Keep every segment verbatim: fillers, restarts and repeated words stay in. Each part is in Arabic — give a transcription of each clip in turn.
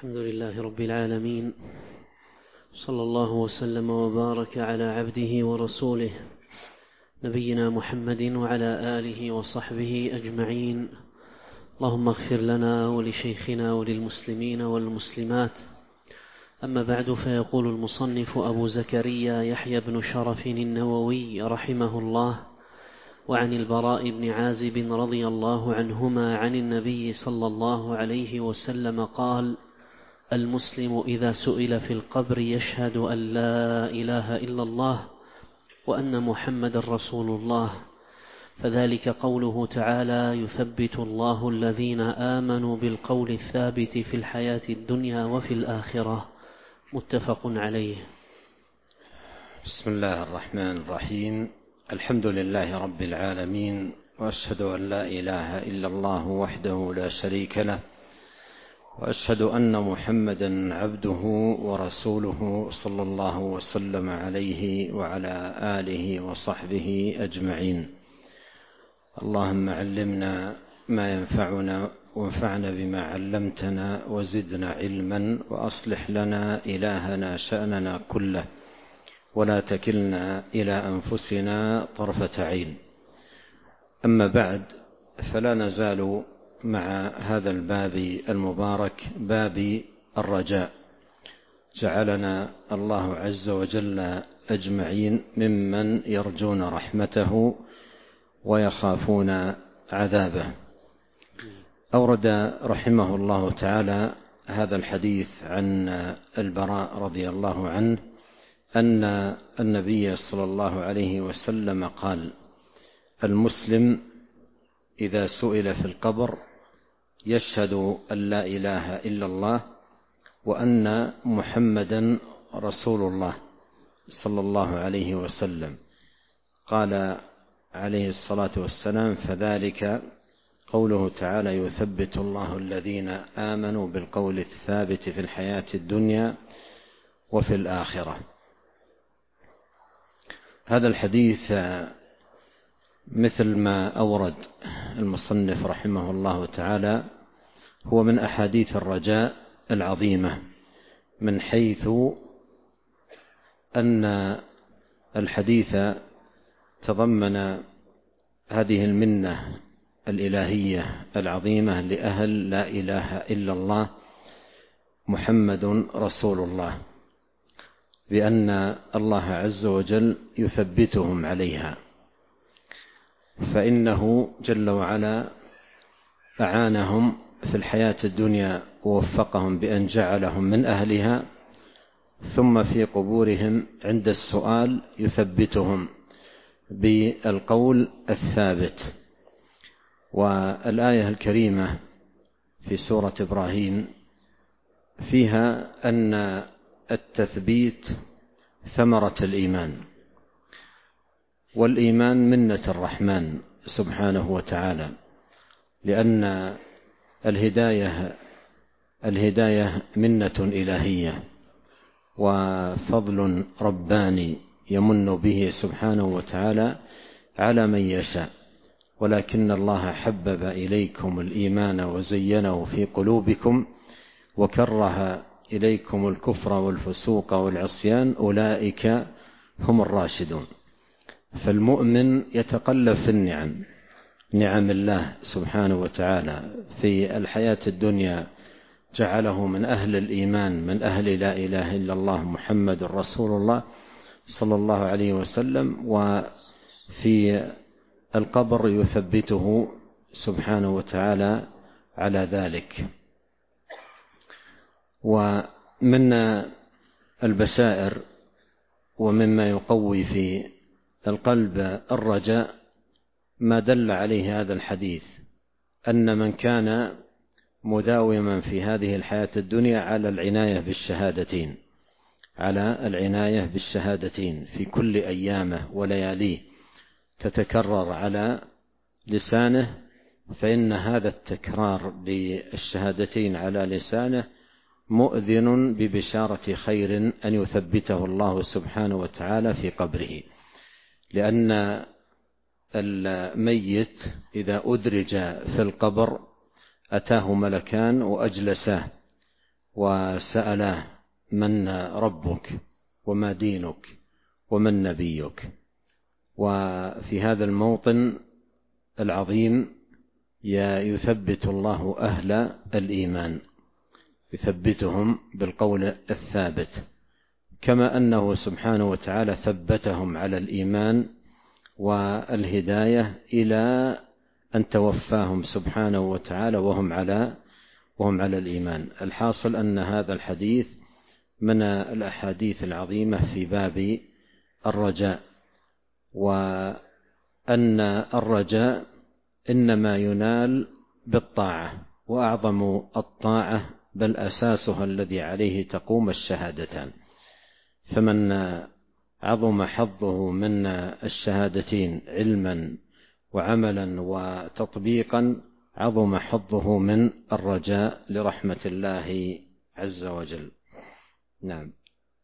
الحمد لله رب العالمين، صلى الله وسلم وبارك على عبده ورسوله نبينا محمد وعلى آله وصحبه أجمعين. اللهم اغفر لنا ولشيخنا وللمسلمين والمسلمات. أما بعد، فيقول المصنف أبو زكريا يحيى بن شرف النووي رحمه الله: وعن البراء بن عازب رضي الله عنهما عن النبي صلى الله عليه وسلم قال: المسلم إذا سئل في القبر يشهد أن لا إله إلا الله وأن محمد رسول الله، فذلك قوله تعالى: يثبت الله الذين آمنوا بالقول الثابت في الحياة الدنيا وفي الآخرة. متفق عليه. بسم الله الرحمن الرحيم. الحمد لله رب العالمين، وأشهد أن لا إله إلا الله وحده لا شريك له، وأشهد أن محمدا عبده ورسوله صلى الله وسلم عليه وعلى آله وصحبه أجمعين. اللهم علمنا ما ينفعنا وانفعنا بما علمتنا وزدنا علما، وأصلح لنا إلهنا شأننا كله، ولا تكلنا إلى أنفسنا طرفة عين. أما بعد، فلا نزال مع هذا الباب المبارك، باب الرجاء. جعلنا الله عز وجل أجمعين ممن يرجون رحمته ويخافون عذابه. أورد رحمه الله تعالى هذا الحديث عن البراء رضي الله عنه أن النبي صلى الله عليه وسلم قال: المسلم إذا سئل في القبر يشهد أن لا إله إلا الله وأن محمدا رسول الله صلى الله عليه وسلم. قال عليه الصلاة والسلام: فذلك قوله تعالى: يثبت الله الذين آمنوا بالقول الثابت في الحياة الدنيا وفي الآخرة. هذا الحديث مثل ما أورد المصنف رحمه الله تعالى هو من أحاديث الرجاء العظيمة، من حيث أن الحديث تضمن هذه المنة الإلهية العظيمة لأهل لا إله إلا الله محمد رسول الله، بأن الله عز وجل يثبتهم عليها، فإنه جل وعلا أعانهم في الحياة الدنيا ووفقهم بأن جعلهم من أهلها، ثم في قبورهم عند السؤال يثبتهم بالقول الثابت. والآية الكريمة في سورة إبراهيم فيها أن التثبيت ثمرة الإيمان، والإيمان منة الرحمن سبحانه وتعالى، لأن الهداية الهداية منة إلهية وفضل رباني يمن به سبحانه وتعالى على من يشاء، ولكن الله حبب إليكم الإيمان وزينه في قلوبكم وكره إليكم الكفر والفسوق والعصيان، أولئك هم الراشدون. فالمؤمن يتقلب في النعم، نعم الله سبحانه وتعالى في الحياة الدنيا، جعله من أهل الإيمان، من أهل لا إله إلا الله محمد رسول الله صلى الله عليه وسلم، وفي القبر يثبته سبحانه وتعالى على ذلك. ومن البشائر ومما يقوي في القلب الرجاء ما دل عليه هذا الحديث، أن من كان مداوما في هذه الحياة الدنيا على العناية بالشهادتين على العناية بالشهادتين في كل أيامه ولياليه تتكرر على لسانه، فإن هذا التكرار للشهادتين على لسانه مؤذن ببشارة خير أن يثبته الله سبحانه وتعالى في قبره، لأن الميت إذا أدرج في القبر أتاه ملكان وأجلساه وسألاه: من ربك وما دينك ومن نبيك؟ وفي هذا الموطن العظيم يثبت الله أهل الإيمان، يثبتهم بالقول الثابت، كما أنه سبحانه وتعالى ثبتهم على الإيمان والهداية إلى أن توفاهم سبحانه وتعالى وهم على وهم على الإيمان. الحاصل أن هذا الحديث من الأحاديث العظيمة في باب الرجاء، وأن الرجاء إنما ينال بالطاعة، وأعظم الطاعة بل أساسها الذي عليه تقوم الشهادتان. فمن عظم حظه من الشهادتين علما وعملا وتطبيقا عظم حظه من الرجاء لرحمة الله عز وجل. نعم.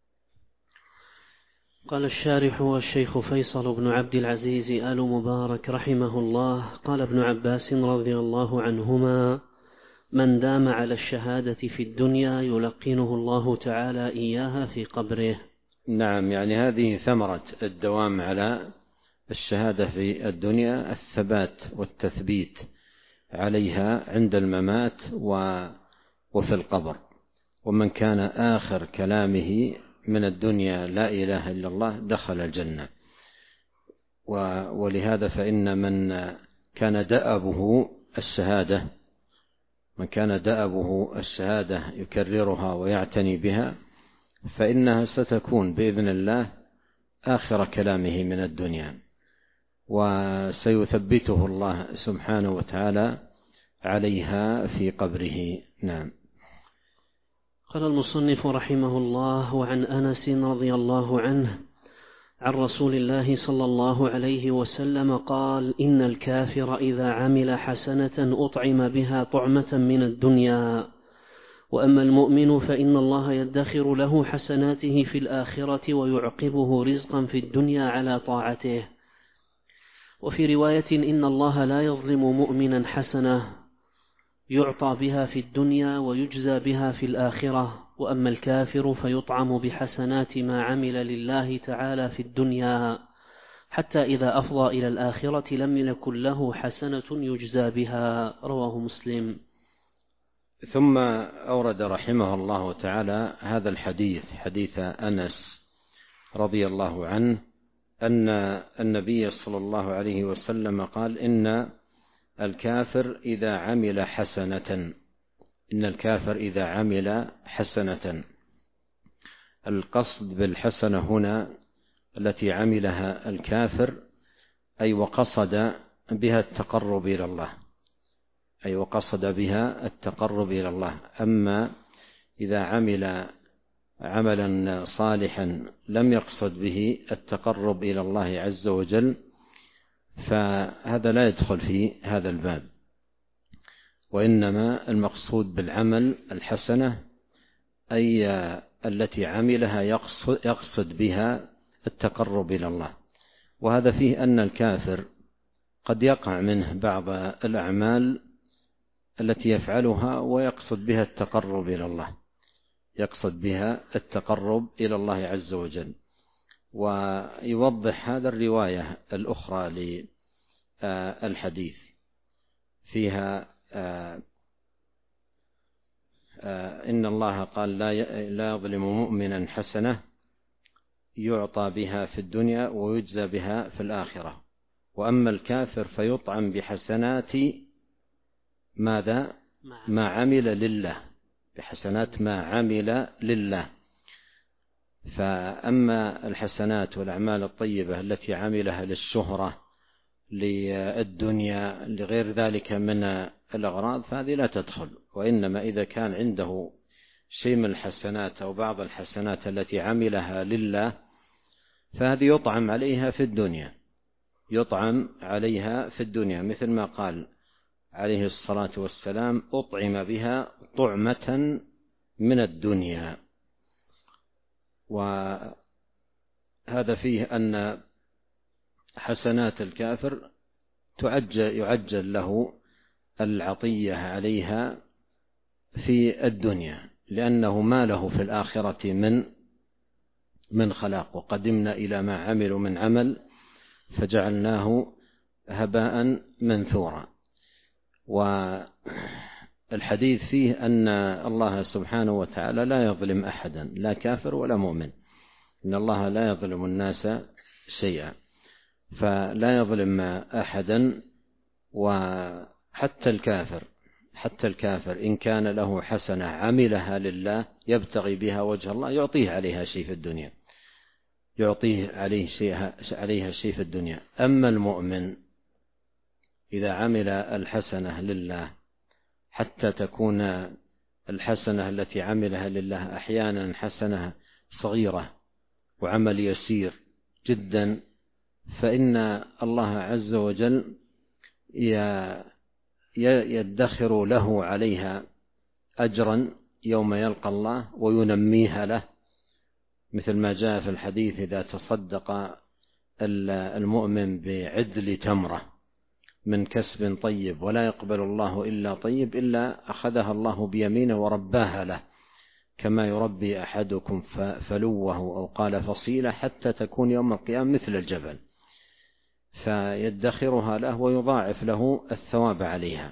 قال الشارح والشيخ فيصل بن عبد العزيز آل مبارك رحمه الله: قال ابن عباس رضي الله عنهما: من دام على الشهادة في الدنيا يلقنه الله تعالى إياها في قبره. نعم، يعني هذه ثمرة الدوام على الشهادة في الدنيا، الثبات والتثبيت عليها عند الممات وفي القبر. ومن كان آخر كلامه من الدنيا لا إله إلا الله دخل الجنة. ولهذا فإن من كان دأبه الشهادة من كان دأبه الشهادة يكررها ويعتني بها فإنها ستكون بإذن الله آخر كلامه من الدنيا، وسيثبته الله سبحانه وتعالى عليها في قبره. نعم. قال المصنف رحمه الله: وعن أنس رضي الله عنه عن رسول الله صلى الله عليه وسلم قال: إن الكافر إذا عمل حسنة أطعم بها طعمة من الدنيا، وأما المؤمن فإن الله يدخر له حسناته في الآخرة ويعقبه رزقا في الدنيا على طاعته. وفي رواية: إن الله لا يظلم مؤمنا حسنة يعطى بها في الدنيا ويجزى بها في الآخرة، وأما الكافر فيطعم بحسنات ما عمل لله تعالى في الدنيا حتى إذا أفضى إلى الآخرة لم يكن له حسنة يجزى بها. رواه مسلم. ثم أورد رحمه الله تعالى هذا الحديث، حديث أنس رضي الله عنه، أن النبي صلى الله عليه وسلم قال: إن الكافر إذا عمل حسنة إن الكافر إذا عمل حسنة. القصد بالحسنة هنا التي عملها الكافر أي وقصد بها التقرب إلى الله أي وقصد بها التقرب إلى الله. أما إذا عمل عملا صالحا لم يقصد به التقرب إلى الله عز وجل فهذا لا يدخل في هذا الباب، وإنما المقصود بالعمل الحسنة أي التي عملها يقصد, يقصد بها التقرب إلى الله. وهذا فيه أن الكافر قد يقع منه بعض الأعمال التي يفعلها ويقصد بها التقرب إلى الله يقصد بها التقرب إلى الله عز وجل. ويوضح هذا الرواية الأخرى للحديث فيها إن الله قال: لا يظلم مؤمنا حسنة يعطى بها في الدنيا ويجزى بها في الآخرة، وأما الكافر فيطعم بحسنات ماذا؟ ما عمل لله بحسنات ما عمل لله. فأما الحسنات والأعمال الطيبة التي عملها للشهرة للدنيا لغير ذلك من الأغراض فهذه لا تدخل. وإنما إذا كان عنده شيء من الحسنات أو بعض الحسنات التي عملها لله فهذه يطعم عليها في الدنيا يطعم عليها في الدنيا مثل ما قال عليه الصلاة والسلام: أطعم بها طعمة من الدنيا. وهذا فيه أن حسنات الكافر تعجل يعجل له العطية عليها في الدنيا، لأنه ما له في الآخرة من من خلاق، وقدمنا إلى ما عملوا من عمل فجعلناه هباء منثورا. والحديث فيه أن الله سبحانه وتعالى لا يظلم أحدا، لا كافر ولا مؤمن، إن الله لا يظلم الناس شيئا، فلا يظلم أحدا. وحتى الكافر حتى الكافر إن كان له حسنة عملها لله يبتغي بها وجه الله يعطيه عليها شيء في الدنيا، يعطيه عليه شيء عليها شيء في الدنيا. أما المؤمن إذا عمل الحسنة لله، حتى تكون الحسنة التي عملها لله أحيانا حسنة صغيرة وعمل يسير جدا، فإن الله عز وجل يدخر له عليها أجرا يوم يلقى الله وينميها له، مثل ما جاء في الحديث: إذا تصدق المؤمن بعدل تمرة من كسب طيب ولا يقبل الله إلا طيب إلا أخذها الله بيمينه ورباها له، كما يربي أحدكم فلوه أو قال فصيلة حتى تكون يوم القيامة مثل الجبل، فيدخرها له ويضاعف له الثواب عليها.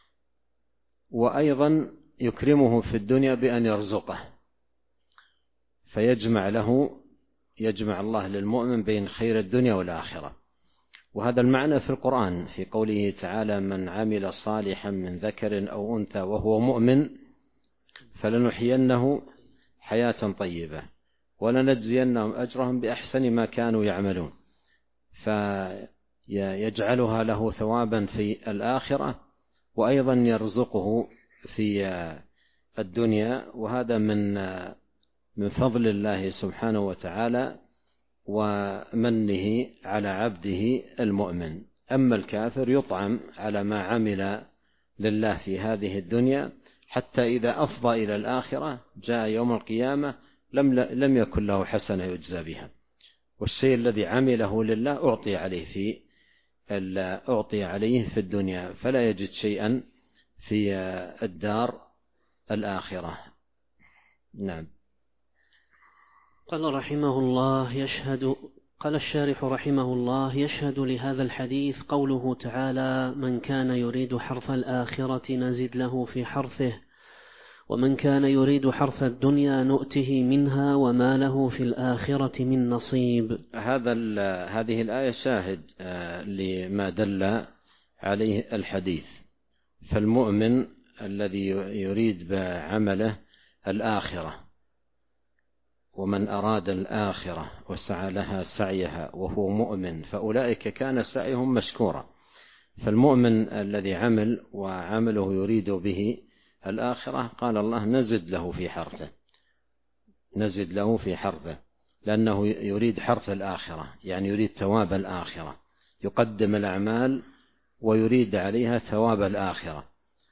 وأيضا يكرمه في الدنيا بأن يرزقه، فيجمع له يجمع الله للمؤمن بين خير الدنيا والآخرة. وهذا المعنى في القرآن في قوله تعالى: من عمل صالحا من ذكر أو أنثى وهو مؤمن فلنحيينه حياة طيبة ولنجزينهم أجرهم بأحسن ما كانوا يعملون، فيجعلها له ثوابا في الآخرة وأيضا يرزقه في الدنيا. وهذا من من فضل الله سبحانه وتعالى ومنه على عبده المؤمن. أما الكافر يطعم على ما عمل لله في هذه الدنيا، حتى إذا أفضى إلى الآخرة جاء يوم القيامة لم لم يكن له حسنة يجزى بها، والشيء الذي عمله لله أعطي عليه في أعطي عليه في الدنيا، فلا يجد شيئا في الدار الآخرة. نعم. قال رحمه الله يشهد قال الشارح رحمه الله: يشهد لهذا الحديث قوله تعالى: من كان يريد حرث الآخرة نزد له في حرثه، ومن كان يريد حرث الدنيا نؤته منها وما له في الآخرة من نصيب. هذا هذه الآية شاهد لما دل عليه الحديث. فالمؤمن الذي يريد بعمله الآخرة، ومن أراد الآخرة وسعى لها سعيها وهو مؤمن فأولئك كان سعيهم مشكورا. فالمؤمن الذي عمل وعمله يريد به الآخرة قال الله: نزد له في حرثه، نزد له في حرثه، لأنه يريد حرث الآخرة، يعني يريد ثواب الآخرة، يقدم الأعمال ويريد عليها ثواب الآخرة،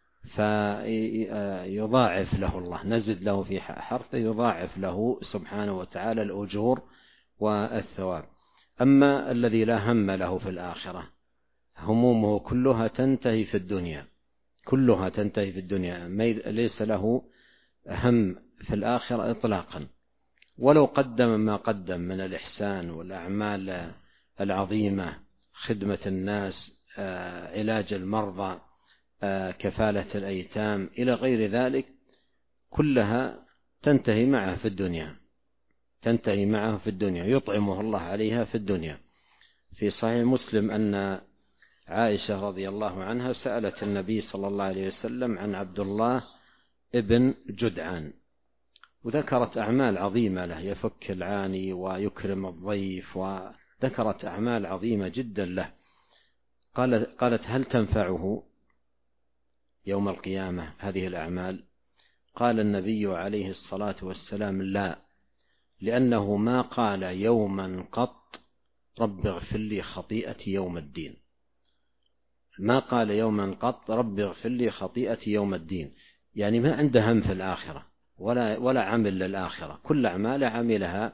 فيضاعف له الله، نزد له في حرثه، يضاعف له سبحانه وتعالى الأجور والثواب. أما الذي لا هم له في الآخرة، همومه كلها تنتهي في الدنيا، كلها تنتهي في الدنيا، ليس له هم في الآخرة إطلاقا، ولو قدم ما قدم من الإحسان والأعمال العظيمة، خدمة الناس، علاج المرضى، كفالة الأيتام إلى غير ذلك، كلها تنتهي معه في الدنيا، تنتهي معه في الدنيا، يطعمه الله عليها في الدنيا. في صحيح مسلم أن عائشة رضي الله عنها سألت النبي صلى الله عليه وسلم عن عبد الله ابن جدعان، وذكرت أعمال عظيمة له، يفك العاني ويكرم الضيف، وذكرت أعمال عظيمة جدا له. قالت: هل تنفعه يوم القيامة هذه الأعمال؟ قال النبي عليه الصلاة والسلام: لا، لأنه ما قال يوما قط رب اغفر لي خطيئتي يوم الدين، ما قال يوما قط رب اغفر لي خطيئتي يوم الدين، يعني ما عنده هم في الآخرة ولا, ولا عمل للآخرة، كل أعمال عملها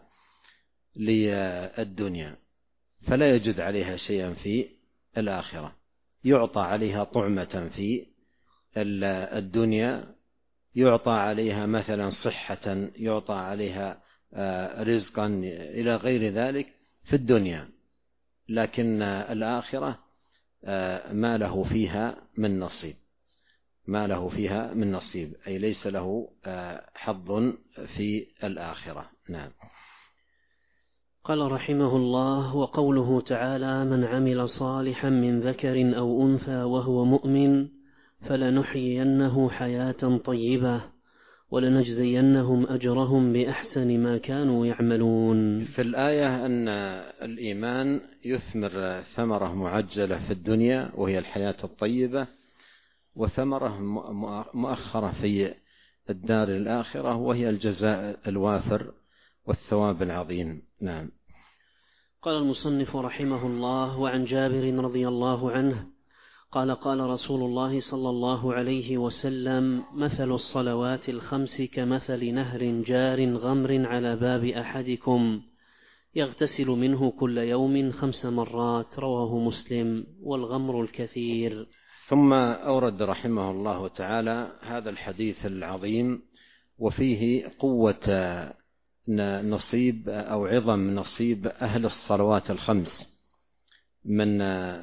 للدنيا، فلا يجد عليها شيئا في الآخرة، يعطى عليها طعمة في الدنيا يعطى عليها مثلا صحة، يعطى عليها رزقا إلى غير ذلك في الدنيا، لكن الآخرة ما له فيها من نصيب، ما له فيها من نصيب أي ليس له حظ في الآخرة. نعم. قال رحمه الله: وقوله تعالى: من عمل صالحا من ذكر أو أنثى وهو مؤمن فلنحيينه حياة طيبة ولنجزينهم أجرهم بأحسن ما كانوا يعملون. في الآية أن الإيمان يثمر ثمرة معجلة في الدنيا وهي الحياة الطيبة، وثمرة مؤخرة في الدار الآخرة وهي الجزاء الوافر والثواب العظيم. نعم. قال المصنف رحمه الله: وعن جابر رضي الله عنه قال: قال رسول الله صلى الله عليه وسلم: مثل الصلوات الخمس كمثل نهر جار غمر على باب أحدكم يغتسل منه كل يوم خمس مرات، رواه مسلم. والغمر الكثير. ثم أورد رحمه الله تعالى هذا الحديث العظيم وفيه قوة نصيب أو عظم نصيب أهل الصلوات الخمس من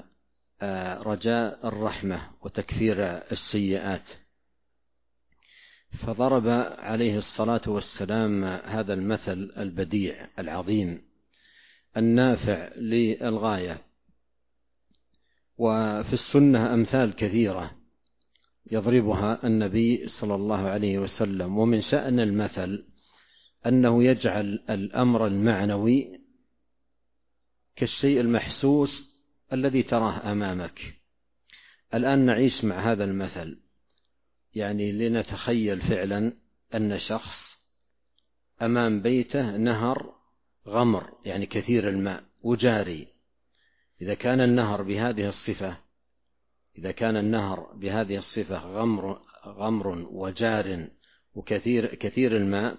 رجاء الرحمة وتكفير السيئات. فضرب عليه الصلاة والسلام هذا المثل البديع العظيم النافع للغاية. وفي السنة أمثال كثيرة يضربها النبي صلى الله عليه وسلم، ومن شأن المثل أنه يجعل الأمر المعنوي كالشيء المحسوس الذي تراه أمامك. الآن نعيش مع هذا المثل، يعني لنتخيل فعلا أن شخص أمام بيته نهر غمر، يعني كثير الماء وجاري. إذا كان النهر بهذه الصفة إذا كان النهر بهذه الصفة غمر غمر وجار وكثير كثير الماء،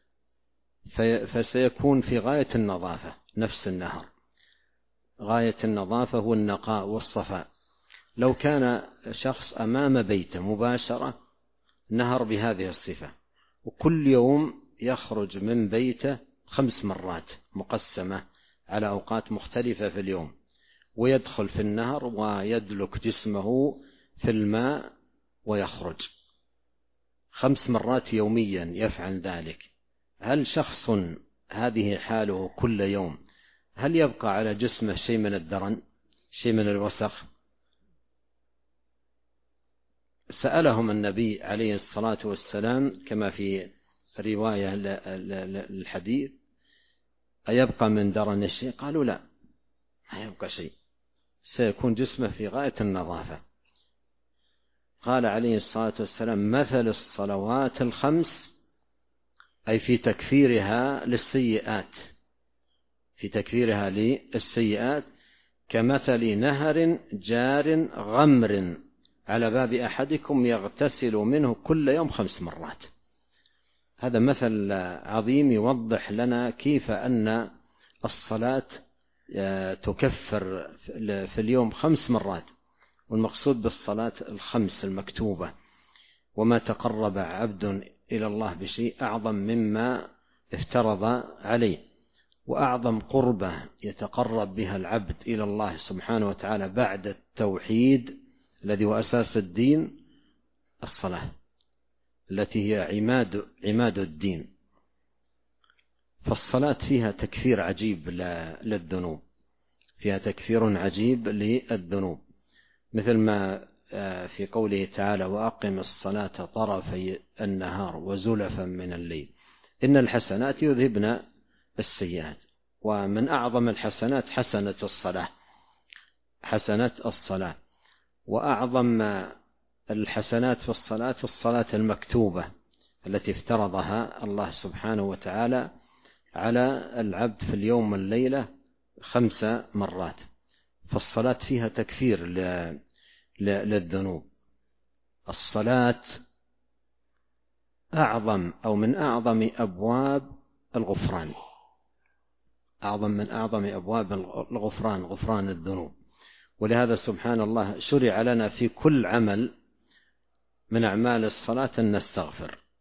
فسيكون في غاية النظافة. نفس النهر غاية النظافة والنقاء والصفاء. لو كان شخص أمام بيته مباشرة نهر بهذه الصفة، وكل يوم يخرج من بيته خمس مرات مقسمة على أوقات مختلفة في اليوم، ويدخل في النهر ويدلك جسمه في الماء ويخرج خمس مرات يوميا يفعل ذلك، هل شخص هذه حاله كل يوم هل يبقى على جسمه شيء من الدرن، شيء من الوسخ؟ سألهم النبي عليه الصلاة والسلام كما في رواية الحديث: أيبقى من درن شيء؟ قالوا لا، ما يبقى شيء، سيكون جسمه في غاية النظافة. قال عليه الصلاة والسلام: مثل الصلوات الخمس، أي في تكفيرها للسيئات في تكفيرها للسيئات كمثل نهر جار غمر على باب أحدكم يغتسل منه كل يوم خمس مرات. هذا مثل عظيم يوضح لنا كيف أن الصلاة تكفر في اليوم خمس مرات، والمقصود بالصلاة الخمس المكتوبة. وما تقرب عبد إلى الله بشيء أعظم مما افترض عليه، وأعظم قربة يتقرب بها العبد إلى الله سبحانه وتعالى بعد التوحيد الذي هو أساس الدين الصلاة التي هي عماد عماد الدين. فالصلاة فيها تكفير عجيب للذنوب، فيها تكفير عجيب للذنوب، مثل ما في قوله تعالى: وأقم الصلاة طرفي النهار وزلفا من الليل إن الحسنات يذهبن السيئات. ومن أعظم الحسنات حسنة الصلاة حسنة الصلاة وأعظم الحسنات في الصلاة الصلاة المكتوبة التي افترضها الله سبحانه وتعالى على العبد في اليوم والليلة خمس مرات. فالصلاة فيها تكفير للذنوب. الصلاة أعظم أو من أعظم أبواب الغفران أعظم من أعظم أبواب الغفران غفران الذنوب. ولهذا سبحان الله شرع لنا في كل عمل من أعمال الصلاة أن نستغفر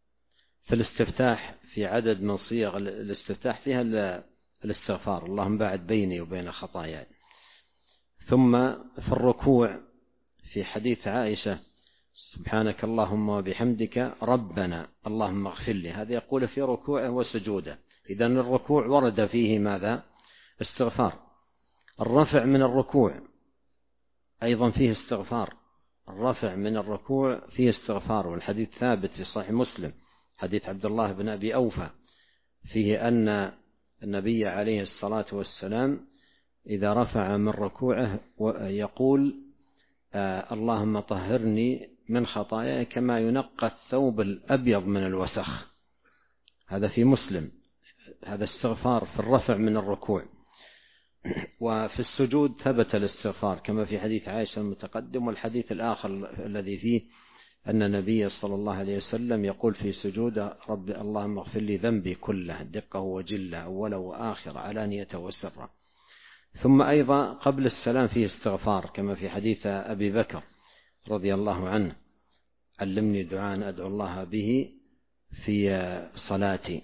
في الاستفتاح في عدد من صيغ الاستفتاح فيها الاستغفار، اللهم باعد بيني وبين خطاياي. ثم في الركوع في حديث عائشة سبحانك اللهم وبحمدك ربنا اللهم اغفر لي، هذا يقول في ركوعه وسجوده. إذن الركوع ورد فيه ماذا؟ استغفار. الرفع من الركوع أيضا فيه استغفار، الرفع من الركوع فيه استغفار، والحديث ثابت في صحيح مسلم حديث عبد الله بن أبي أوفى فيه أن النبي عليه الصلاة والسلام إذا رفع من ركوعه يقول آه اللهم طهرني من خطاياي كما ينقى الثوب الأبيض من الوسخ. هذا في مسلم، هذا استغفار في الرفع من الركوع. وفي السجود ثبت الاستغفار كما في حديث عائشة المتقدم، والحديث الآخر الذي فيه أن النبي صلى الله عليه وسلم يقول في سجود رب اللهم اغفر لي ذنبي كله دقه وجله أوله وآخر علانية وسره. ثم أيضا قبل السلام فيه استغفار كما في حديث أبي بكر رضي الله عنه علمني دعاء أدعو الله به في صلاتي.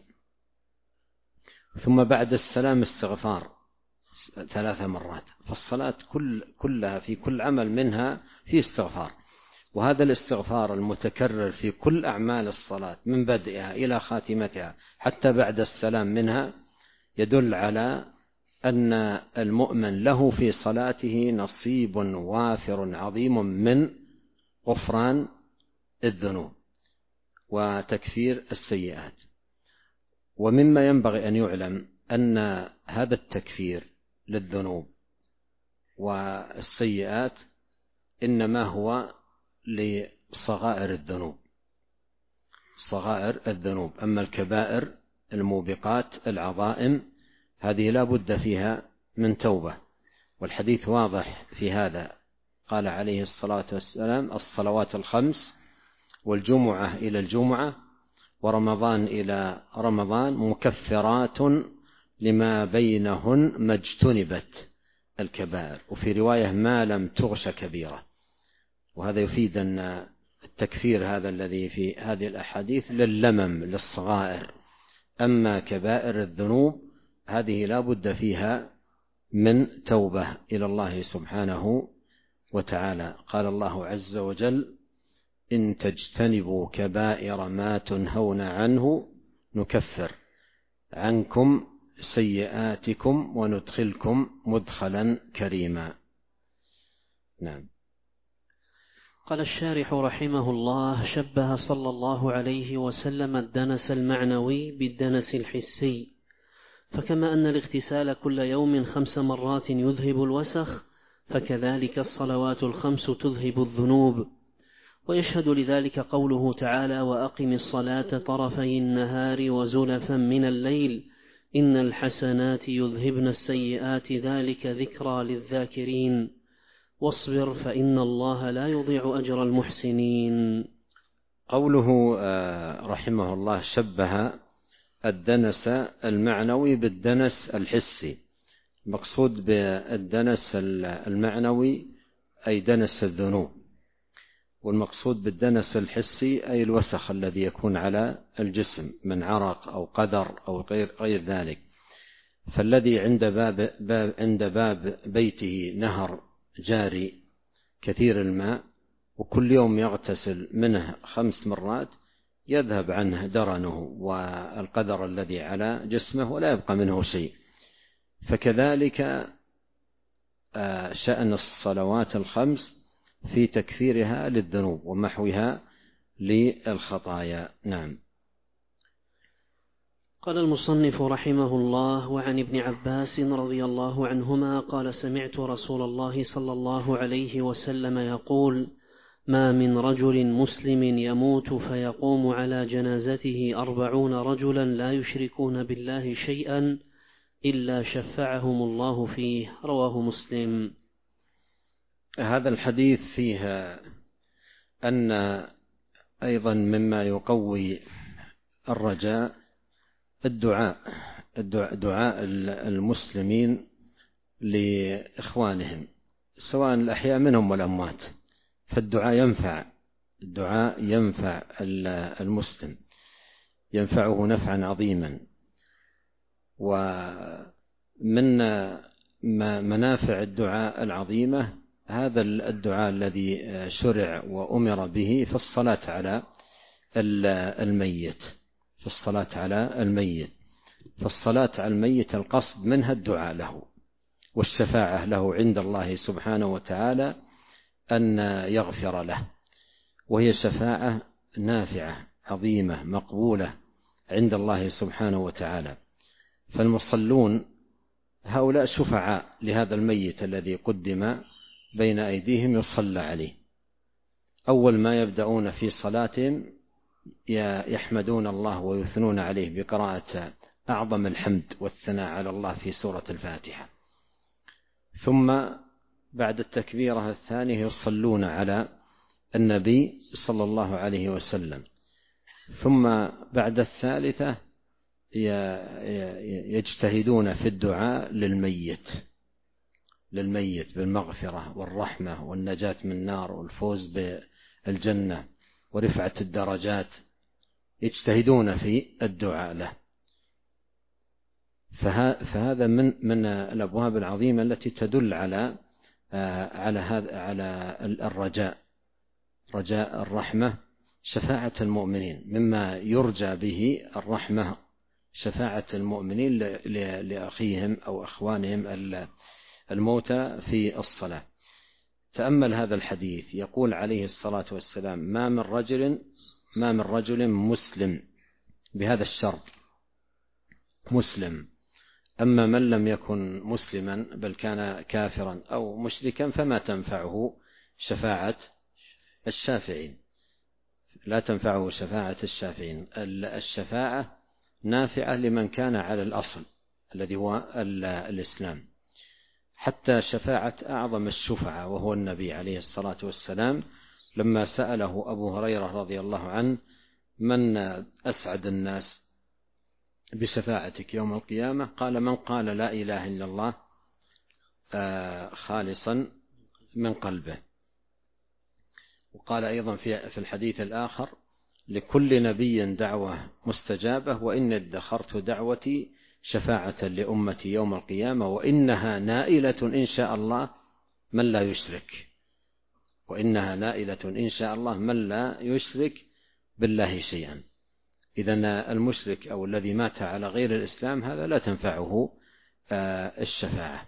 ثم بعد السلام استغفار ثلاث مرات. فالصلاة كل كلها في كل عمل منها في استغفار، وهذا الاستغفار المتكرر في كل أعمال الصلاة من بدئها إلى خاتمتها حتى بعد السلام منها يدل على أن المؤمن له في صلاته نصيب وافر عظيم من غفران الذنوب وتكفير السيئات. ومما ينبغي أن يعلم أن هذا التكفير للذنوب والسيئات إنما هو لصغائر الذنوب صغائر الذنوب أما الكبائر الموبقات العظائم هذه لا بد فيها من توبة، والحديث واضح في هذا. قال عليه الصلاة والسلام الصلوات الخمس والجمعة إلى الجمعة ورمضان إلى رمضان مكفرات لما بينهن ما اجتنبت الكبائر، وفي رواية ما لم تغش كبيرة. وهذا يفيد أن التكفير هذا الذي في هذه الأحاديث لللمم للصغائر، أما كبائر الذنوب هذه لا بد فيها من توبة إلى الله سبحانه وتعالى. قال الله عز وجل إن تجتنبوا كبائر ما تنهون عنه نكفر عنكم سيئاتكم وندخلكم مدخلا كريما. نعم. قال الشارح رحمه الله شبه صلى الله عليه وسلم الدنس المعنوي بالدنس الحسي، فكما أن الاغتسال كل يوم خمس مرات يذهب الوسخ فكذلك الصلوات الخمس تذهب الذنوب. ويشهد لذلك قوله تعالى وأقم الصلاة طرفي النهار وزلفا من الليل إن الحسنات يذهبن السيئات ذلك ذكرى للذاكرين واصبر فإن الله لا يضيع أجر المحسنين. قوله رحمه الله شبه الدنس المعنوي بالدنس الحسي. مقصود بالدنس المعنوي أي دنس الذنوب، والمقصود بالدنس الحسي أي الوسخ الذي يكون على الجسم من عرق أو قدر أو غير, غير ذلك. فالذي عند باب, باب, عند باب بيته نهر جاري كثير الماء وكل يوم يغتسل منه خمس مرات يذهب عنه درنه والقدر الذي على جسمه ولا يبقى منه شيء. فكذلك شأن الصلوات الخمس في تكفيرها للذنوب ومحوها للخطايا. نعم. قال المصنف رحمه الله وعن ابن عباس رضي الله عنهما قال سمعت رسول الله صلى الله عليه وسلم يقول ما من رجل مسلم يموت فيقوم على جنازته أربعون رجلا لا يشركون بالله شيئا إلا شفعهم الله فيه. رواه مسلم. هذا الحديث فيه أن أيضا مما يقوي الرجاء الدعاء دعاء المسلمين لإخوانهم سواء الأحياء منهم والأموات، فالدعاء ينفع الدعاء ينفع المسلم. ينفعه نفعا عظيما. ومن منافع الدعاء العظيمة هذا الدعاء الذي شرع وأمر به في الصلاة على الميت في الصلاة على الميت فالصلاة على الميت القصد منها الدعاء له والشفاعة له عند الله سبحانه وتعالى أن يغفر له، وهي شفاعة نافعة عظيمة مقبولة عند الله سبحانه وتعالى. فالمصلون هؤلاء شفعاء لهذا الميت الذي قدم بين أيديهم يصلى عليه. أول ما يبدأون في صلاتهم يحمدون الله ويثنون عليه بقراءة أعظم الحمد والثناء على الله في سورة الفاتحة، ثم بعد التكبيرة الثانية يصلون على النبي صلى الله عليه وسلم، ثم بعد الثالثة يجتهدون في الدعاء للميت للميت بالمغفرة والرحمة والنجاة من النار والفوز بالجنة ورفعة الدرجات، يجتهدون في الدعاء له. فهذا من من الأبواب العظيمة التي تدل على على هذا على الرجاء، رجاء الرحمة، شفاعة المؤمنين، مما يرجى به الرحمة شفاعة المؤمنين لأخيهم أو أخوانهم الموتى في الصلاة. تأمل هذا الحديث، يقول عليه الصلاة والسلام: ما من رجل ما من رجل مسلم، بهذا الشرط مسلم. أما من لم يكن مسلما بل كان كافرا أو مشركا فما تنفعه شفاعة الشافعين، لا تنفعه شفاعة الشافعين. الشفاعة نافعة لمن كان على الأصل الذي هو الإسلام. حتى شفاعة أعظم الشفعاء وهو النبي عليه الصلاة والسلام لما سأله أبو هريرة رضي الله عنه: من أسعد الناس بشفاعتك يوم القيامة؟ قال: من قال لا إله إلا الله خالصا من قلبه. وقال أيضا في الحديث الآخر: لكل نبي دعوة مستجابة، وإن ادخرت دعوتي شفاعة لأمتي يوم القيامة، وإنها نائلة إن شاء الله من لا يشرك وإنها نائلة إن شاء الله من لا يشرك بالله شيئا. إذن المشرك أو الذي مات على غير الإسلام هذا لا تنفعه الشفاعة.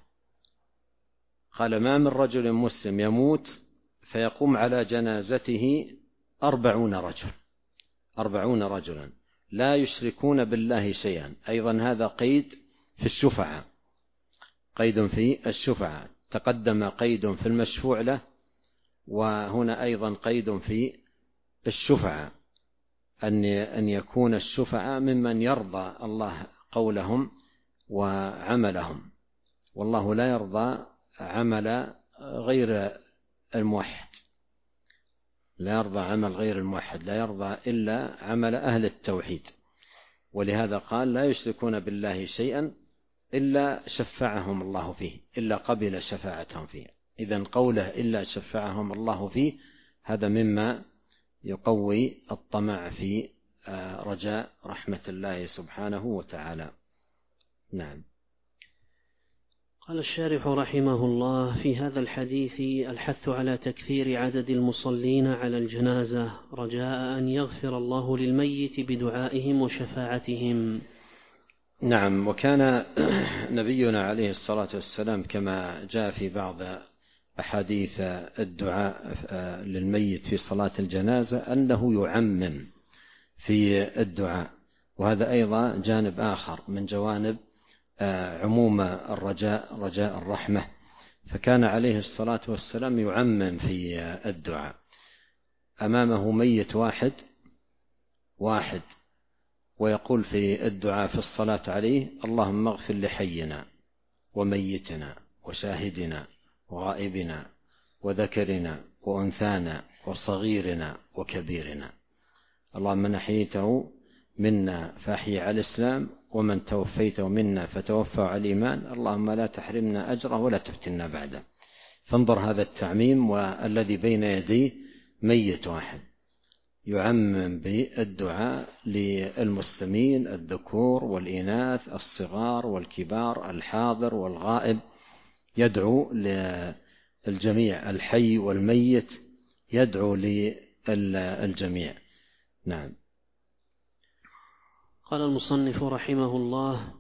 قال: ما من رجل مسلم يموت فيقوم على جنازته أربعون رجل أربعون رجلا لا يشركون بالله شيئا. أيضا هذا قيد في الشفعة، قيد في الشفعة. تقدم قيد في المشفوع له، وهنا أيضا قيد في الشفعة، أن يكون الشفعة ممن يرضى الله قولهم وعملهم، والله لا يرضى عمل غير الموحد، لا يرضى عمل غير الموحد، لا يرضى إلا عمل أهل التوحيد. ولهذا قال: لا يشركون بالله شيئا إلا شفعهم الله فيه، إلا قبل شفاعتهم فيه. إذن قوله إلا شفعهم الله فيه هذا مما يقوي الطمع في رجاء رحمة الله سبحانه وتعالى. نعم. قال الشارح رحمه الله: في هذا الحديث الحث على تكثير عدد المصلين على الجنازة رجاء أن يغفر الله للميت بدعائهم وشفاعتهم. نعم. وكان نبينا عليه الصلاة والسلام كما جاء في بعض أحاديث الدعاء للميت في صلاة الجنازة أنه يعمم في الدعاء، وهذا أيضا جانب آخر من جوانب عموم الرجاء، رجاء الرحمة. فكان عليه الصلاة والسلام يعمم في الدعاء. أمامه ميت واحد واحد ويقول في الدعاء في الصلاة عليه: اللهم اغفر لحينا وميتنا وشاهدنا وغائبنا وذكرنا وأنثانا وصغيرنا وكبيرنا، اللهم من أحييته منا فأحيي على الإسلام، ومن توفيته منا فتوفى على الإيمان، اللهم لا تحرمنا أجره ولا تفتنا بعده. فانظر هذا التعميم، والذي بين يديه ميت واحد. يعمم بالدعاء للمسلمين الذكور والإناث، الصغار والكبار، الحاضر والغائب، يدعو للجميع، الحي والميت، يدعو للجميع. نعم. قال المصنف رحمه الله: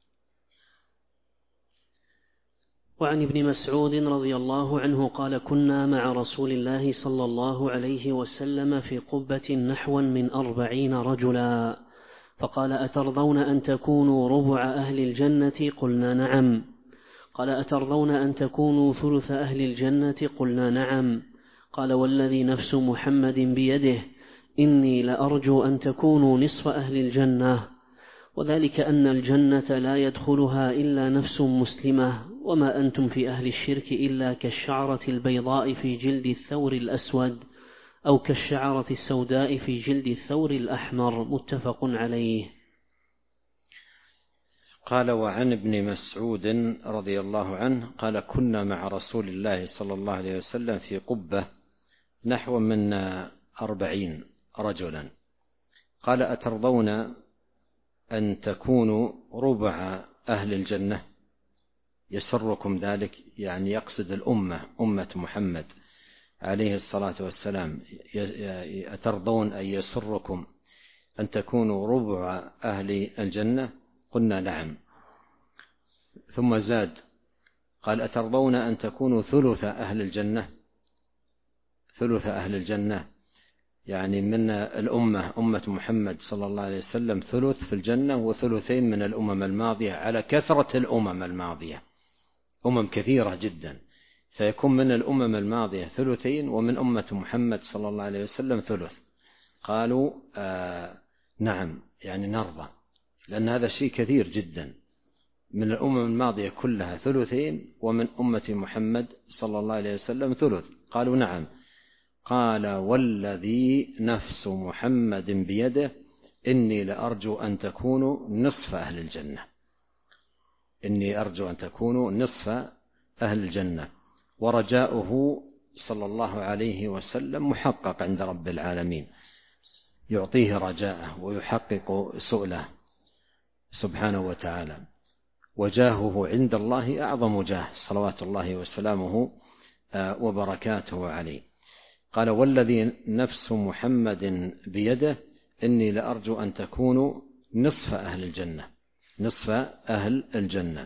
وعن ابن مسعود رضي الله عنه قال: كنا مع رسول الله صلى الله عليه وسلم في قبة نحوا من أربعين رجلا، فقال: أترضون أن تكونوا ربع أهل الجنة؟ قلنا نعم. قال: أترضون أن تكونوا ثلث أهل الجنة؟ قلنا نعم. قال: والذي نفس محمد بيده إني لأرجو أن تكونوا نصف أهل الجنة، وذلك أن الجنة لا يدخلها إلا نفس مسلمة، وما أنتم في أهل الشرك إلا كالشعرة البيضاء في جلد الثور الأسود، أو كالشعرة السوداء في جلد الثور الأحمر. متفق عليه. قال: وعن ابن مسعود رضي الله عنه قال: كنا مع رسول الله صلى الله عليه وسلم في قبة نحو من أربعين رجلا. قال: أترضون أن تكونوا ربع أهل الجنة؟ يسركم ذلك؟ يعني يقصد الأمة، أمة محمد عليه الصلاة والسلام. أترضون أن يسركم أن تكونوا ربع أهل الجنة؟ قلنا نعم. ثم زاد قال: أترضون أن تكونوا ثلث أهل الجنة؟ ثلث أهل الجنة يعني من الأمة، أمة محمد صلى الله عليه وسلم، ثلث في الجنة وثلثين من الأمم الماضية، على كثرة الأمم الماضية، أمم كثيرة جدا، فيكون من الأمم الماضية ثلثين، ومن أمة محمد صلى الله عليه وسلم ثلث. قالوا آه نعم، يعني نرضى، لأن هذا شيء كثير جدا، من الأمم الماضية كلها ثلثين، ومن أمة محمد صلى الله عليه وسلم ثلث. قالوا نعم. قال: والذي نفس محمد بيده إني لأرجو أن تكونوا نصف أهل الجنة. إني أرجو أن تكونوا نصف أهل الجنة. ورجاؤه صلى الله عليه وسلم محقق عند رب العالمين، يعطيه رجاءه ويحقق سؤله سبحانه وتعالى. وجاهه عند الله أعظم جاه، صلوات الله وسلامه وبركاته عليه. قال: والذي نفس محمد بيده إني لأرجو أن تكونوا نصف أهل الجنة. نصف أهل الجنة،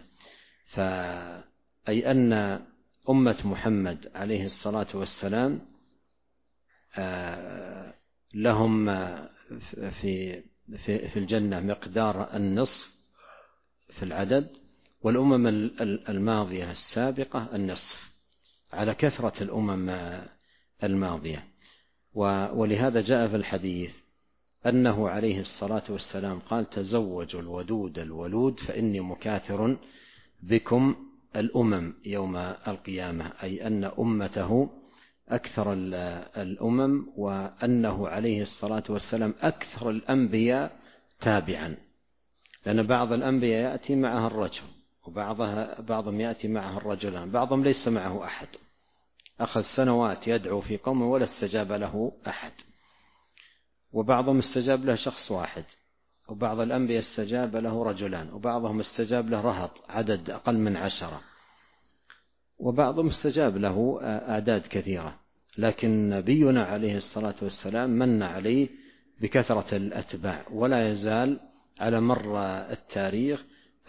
فأي أن أمة محمد عليه الصلاة والسلام لهم في في الجنة مقدار النصف في العدد، والأمم الماضية السابقة النصف، على كثرة الأمم الماضية. ولهذا جاء في الحديث أنه عليه الصلاة والسلام قال: تزوجوا الودود الولود فإني مكاثر بكم الأمم يوم القيامة، أي أن أمته أكثر الأمم، وأنه عليه الصلاة والسلام أكثر الأنبياء تابعا، لأن بعض الأنبياء يأتي معها الرجل، وبعضها بعضهم يأتي معها الرجلان، بعضهم ليس معه أحد، أخذ سنوات يدعو في قومه ولا استجاب له أحد، وبعضهم استجاب له شخص واحد، وبعض الأنبياء استجاب له رجلان، وبعضهم استجاب له رهط عدد أقل من عشرة، وبعضهم استجاب له أعداد كثيرة. لكن نبينا عليه الصلاة والسلام من عليه بكثرة الأتباع، ولا يزال على مر التاريخ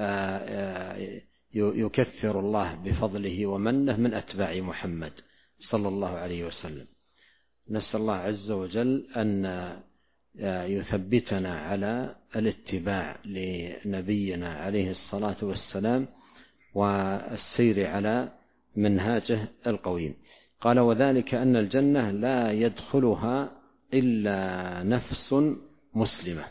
يكثر الله بفضله ومنه من أتباع محمد صلى الله عليه وسلم. نسأل الله عز وجل أن يثبتنا على الاتباع لنبينا عليه الصلاة والسلام والسير على منهاجه القويم. قال: وذلك أن الجنة لا يدخلها إلا نفس مسلمة،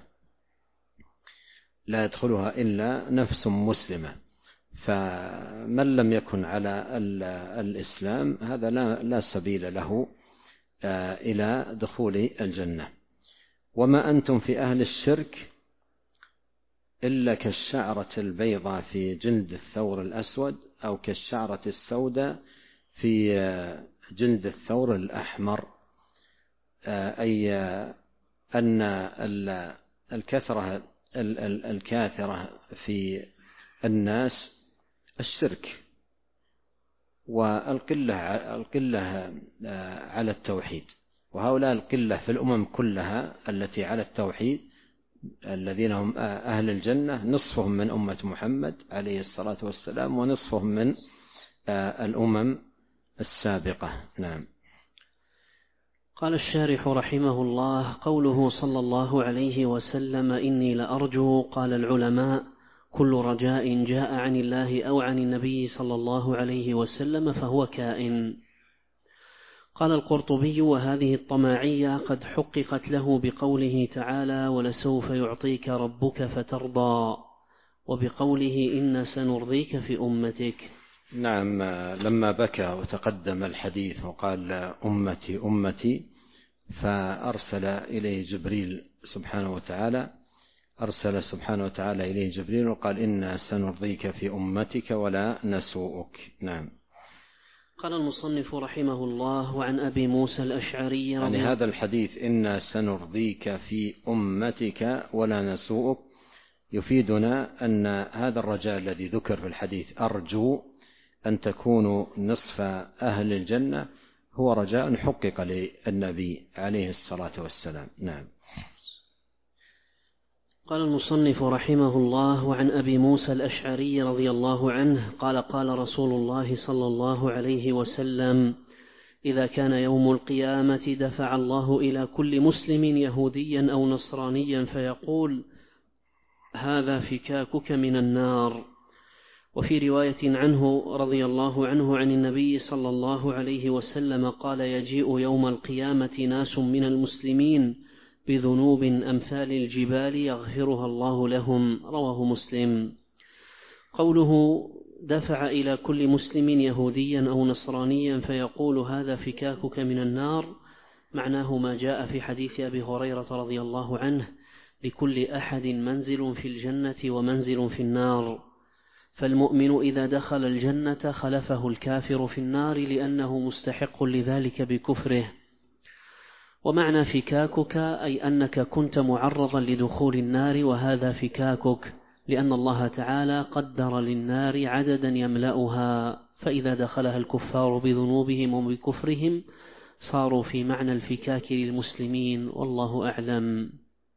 لا يدخلها إلا نفس مسلمة، فمن لم يكن على الإسلام هذا لا, لا سبيل له إلى دخول الجنة. وما أنتم في أهل الشرك إلا كالشعرة البيضاء في جلد الثور الأسود، أو كالشعرة السوداء في جلد الثور الأحمر، أي أن الكثرة الكاثرة في الناس الشرك، والقلة القلة على التوحيد، وهؤلاء القلة في الأمم كلها التي على التوحيد الذين هم أهل الجنة نصفهم من أمة محمد عليه الصلاة والسلام، ونصفهم من الأمم السابقة. نعم. قال الشارح رحمه الله: قوله صلى الله عليه وسلم إني لأرجو، قال العلماء: كل رجاء جاء عن الله أو عن النبي صلى الله عليه وسلم فهو كائن. قال القرطبي: وهذه الطماعية قد حققت له بقوله تعالى: ولسوف يعطيك ربك فترضى، وبقوله إنا سنرضيك في أمتك. نعم. لما بكى وتقدم الحديث وقال أمتي أمتي، فأرسل إليه جبريل سبحانه وتعالى أرسل سبحانه وتعالى إليه جبريل وقال إنا سنرضيك في أمتك ولا نسوءك. نعم. قال المصنف رحمه الله: وعن أبي موسى الأشعري يعني هذا الحديث إنا سنرضيك في أمتك ولا نسوءك يفيدنا أن هذا الرجاء الذي ذكر في الحديث أرجو أن تكونوا نصف أهل الجنة هو رجاء حقق للنبي عليه الصلاة والسلام. نعم. قال المصنف رحمه الله: وعن أبي موسى الأشعري رضي الله عنه قال: قال رسول الله صلى الله عليه وسلم: إذا كان يوم القيامة دفع الله إلى كل مسلم يهوديا أو نصرانيا فيقول: هذا فكاكك من النار. وفي رواية عنه رضي الله عنه عن النبي صلى الله عليه وسلم قال: يجيء يوم القيامة ناس من المسلمين بذنوب أمثال الجبال يغفرها الله لهم. رواه مسلم. قوله دفع إلى كل مسلم يهوديا أو نصرانيا فيقول: هذا فكاكك من النار، معناه ما جاء في حديث أبي هريرة رضي الله عنه: لكل أحد منزل في الجنة ومنزل في النار، فالمؤمن إذا دخل الجنة خلفه الكافر في النار لأنه مستحق لذلك بكفره. ومعنى فكاكك أي أنك كنت معرضا لدخول النار، وهذا فكاكك لأن الله تعالى قدر للنار عددا يملأها، فإذا دخلها الكفار بذنوبهم وبكفرهم صاروا في معنى الفكاك للمسلمين، والله أعلم.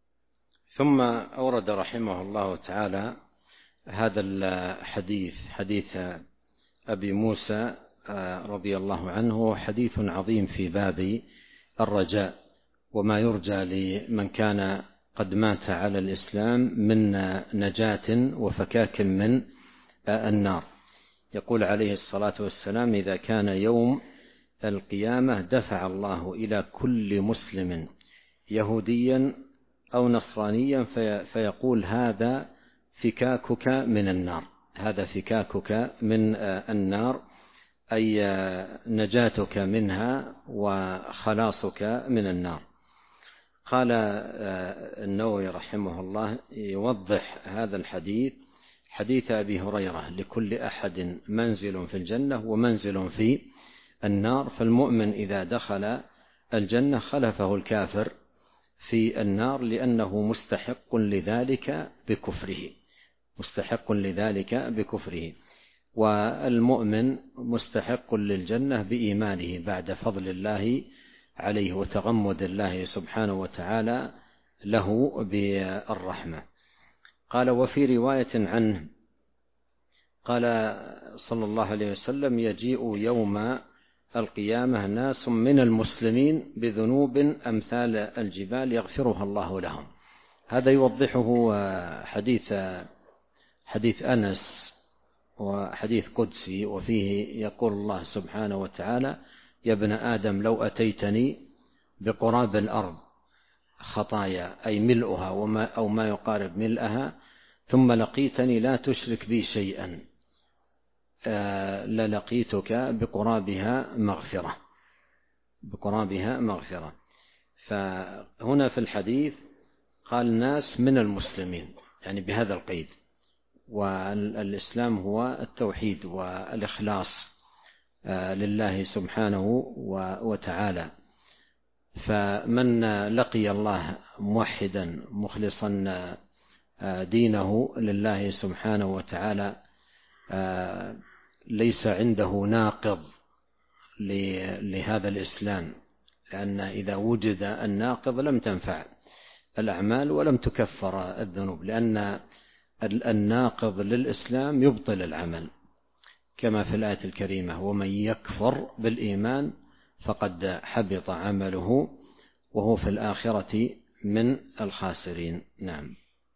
ثم أورد رحمه الله تعالى هذا الحديث، حديث أبي موسى رضي الله عنه، حديث عظيم في باب الرجاء وما يرجى لمن كان قد مات على الإسلام من نجاة وفكاك من النار. يقول عليه الصلاة والسلام: إذا كان يوم القيامة دفع الله إلى كل مسلم يهوديا أو نصرانيا فيقول: هذا فكاكك من النار، هذا فكاكك من النار، أي نجاتك منها وخلاصك من النار. قال النووي رحمه الله يوضح هذا الحديث حديث أبي هريرة: لكل أحد منزل في الجنة ومنزل في النار، فالمؤمن إذا دخل الجنة خلفه الكافر في النار لأنه مستحق لذلك بكفره، مستحق لذلك بكفره، والمؤمن مستحق للجنة بإيمانه بعد فضل الله عليه وتغمد الله سبحانه وتعالى له بالرحمة. قال: وفي رواية عنه قال صلى الله عليه وسلم: يجيء يوم القيامة ناس من المسلمين بذنوب أمثال الجبال يغفرها الله لهم. هذا يوضحه حديث حديث أنس، وحديث قدسي، وفيه يقول الله سبحانه وتعالى: يا ابن آدم لو أتيتني بقراب الأرض خطايا، أي ملؤها وما أو ما يقارب ملئها، ثم لقيتني لا تشرك بي شيئا، للقيتك بقرابها مغفرة، بقرابها مغفرة. فهنا في الحديث قال ناس من المسلمين، يعني بهذا القيد، والإسلام هو التوحيد والإخلاص لله سبحانه وتعالى. فمن لقي الله موحدا مخلصا دينه لله سبحانه وتعالى ليس عنده ناقض لهذا الإسلام، لأن إذا وجد الناقض لم تنفع الأعمال ولم تكفر الذنوب، لأن الناقض للإسلام يبطل العمل، كما في الآية الكريمة: ومن يكفر بالإيمان فقد حبط عمله وهو في الآخرة من الخاسرين. نعم.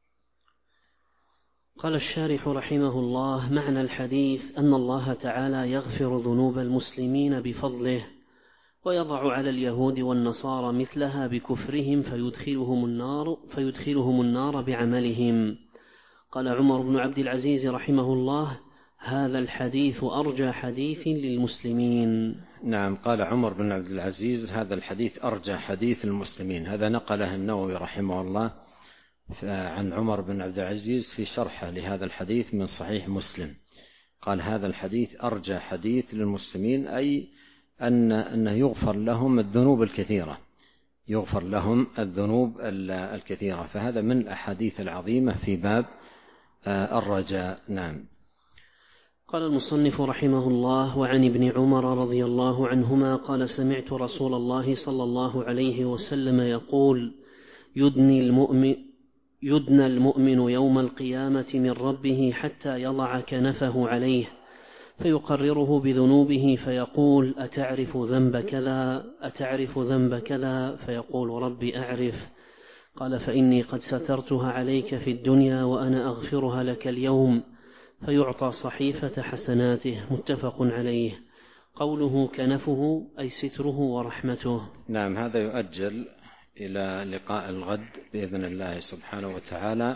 قال الشارح رحمه الله: معنى الحديث أن الله تعالى يغفر ذنوب المسلمين بفضله، ويضع على اليهود والنصارى مثلها بكفرهم فيدخلهم النار, فيدخلهم النار بعملهم. قال عمر بن عبد العزيز رحمه الله: هذا الحديث أرجى حديث للمسلمين. نعم، قال عمر بن عبد العزيز: هذا الحديث أرجى حديث المسلمين. هذا نقله النووي رحمه الله عن عمر بن عبد العزيز في شرحه لهذا الحديث من صحيح مسلم. قال: هذا الحديث أرجى حديث للمسلمين، أي أن أنه يغفر لهم الذنوب الكثيرة، يغفر لهم الذنوب الكثيرة، فهذا من الأحاديث العظيمة في باب الرجاء. نعم. قال المصنف رحمه الله: وعن ابن عمر رضي الله عنهما قال: سمعت رسول الله صلى الله عليه وسلم يقول: يدني المؤمن يدنى المؤمن يوم القيامة من ربه حتى يضع كنفه عليه فيقرره بذنوبه فيقول: أتعرف ذنب كذا أتعرف ذنب كذا فيقول: ربي أعرف. قال: فإني قد سترتها عليك في الدنيا وأنا أغفرها لك اليوم. فيعطى صحيفة حسناته. متفق عليه. قوله كنفه أي ستره ورحمته. نعم، هذا يؤجل إلى لقاء الغد بإذن الله سبحانه وتعالى،